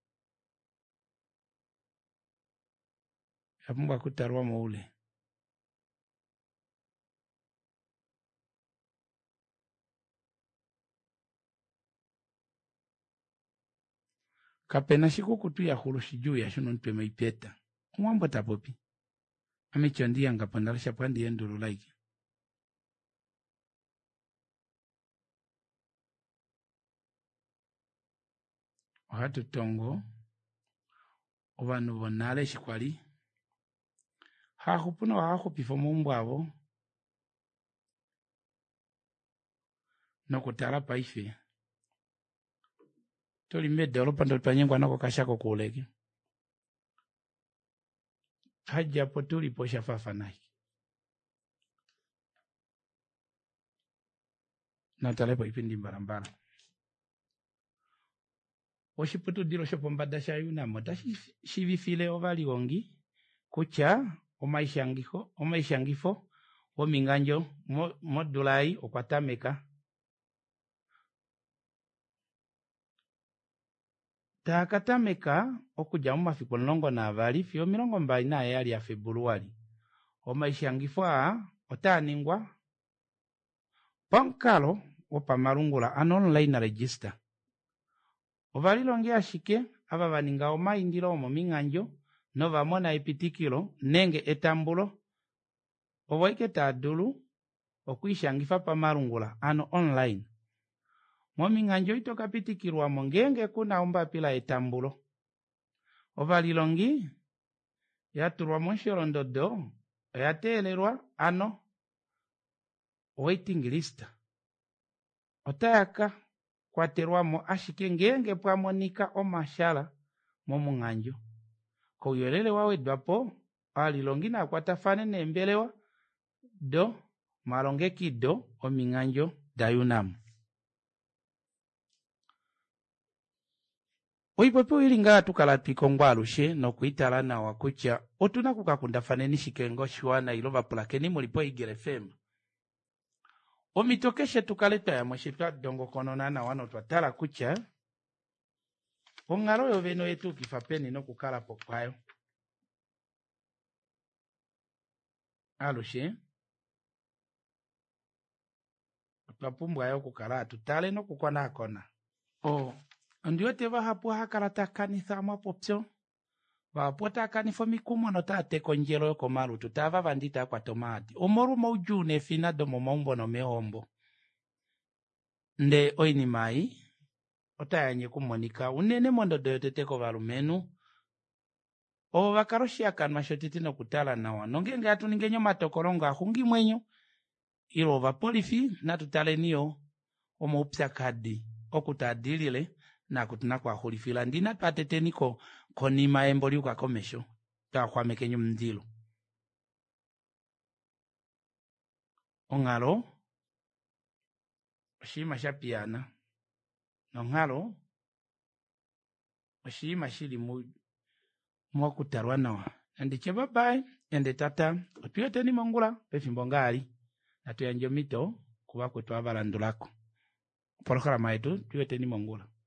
Apunga kutarwa maule. Kapena shiku kutu ya hurushi juu ya shunu npeme ipeta. Mwambo tapopi. Amichondia nga pandalisha pandi enduru laiki. Wahatu tongo. Ovanu bonale shikwali. Hakupuno hakupifo mumbu abo. Nokutala paife. Toli mede olopando panyengwa nako kashako kuleki. Haja potuli posha fafanai. Natale paipindi mbarambara. Oshiputu dilo shopombada shayuna mota shivifile ovali ongi. Kucha omaishangifo ominganjo modulai okwatameka. Takatameka okuja mumafiko nlongo na avali fio milongo mbali na yali ya Februari. Omaishangifo otaningwa pankalo opamarungula an online register. Ovali longi ashike aba baninga omaindilo omominganjo nova mona epitikilo nenge etambulo owaike tadulu okuishangifa pamarungula ano online. Mominganjo itoka pitikilwa mongenge kuna ombapila etambulo. Ovali longi yatulwa monsholondodo yatelelwa ano waiting list. Otayaka kwatelwa mo ashike ngenge pwamonika omashala momunganjo. Kuyolele wawe dwapo alilongi na kwatafane nembelewa do malongeki do ominganjo dayunamu. Oipopo ilinga tukalapiko ngwalushe no kuitala na wakucha otuna kukakundafane nishikengo shwana ilova plakeni mulipo Igere FM. Omitokeshe tukaleta ya mweshitwa dongo konona na wano twatala kucha. Ongaro yoveno yetu kifapeni no kukala pokwayo. Alushe. Twapumbwa yo kukala tutale no kukwana akona. Ndiyo teva hapu hakarata kanitha mwapopsyo. Wapota kanifo mikumo no tate konjelo yoko maru tutava vandita kwa tomati. Omoru maujune fina domo maumbo no mehombo. Nde oini mai. Otayanye kumonika. Unene mondo doyotete ko valumenu. O wakaroshi akanma shotiti no kutala nawa. Nongenge atu ningenyo matokoronga hungi mwenyo. Ilo vapolifi na tutale niyo. Omo upsa kadi. Okutadilile. Na kutuna kwa hulifila ndina patete niko konima emboli ukakomesho ta kwa mekenyo mdilo. Ongalo oshima shapiana. Ongalo oshima shili mwakutarwa nawa. Ndiche babai ende tata otuyote ni mongula pefimbongali na tuyanjo mito kuwa kwetu avalandulako. Porokala maetu tuyote ni mongula.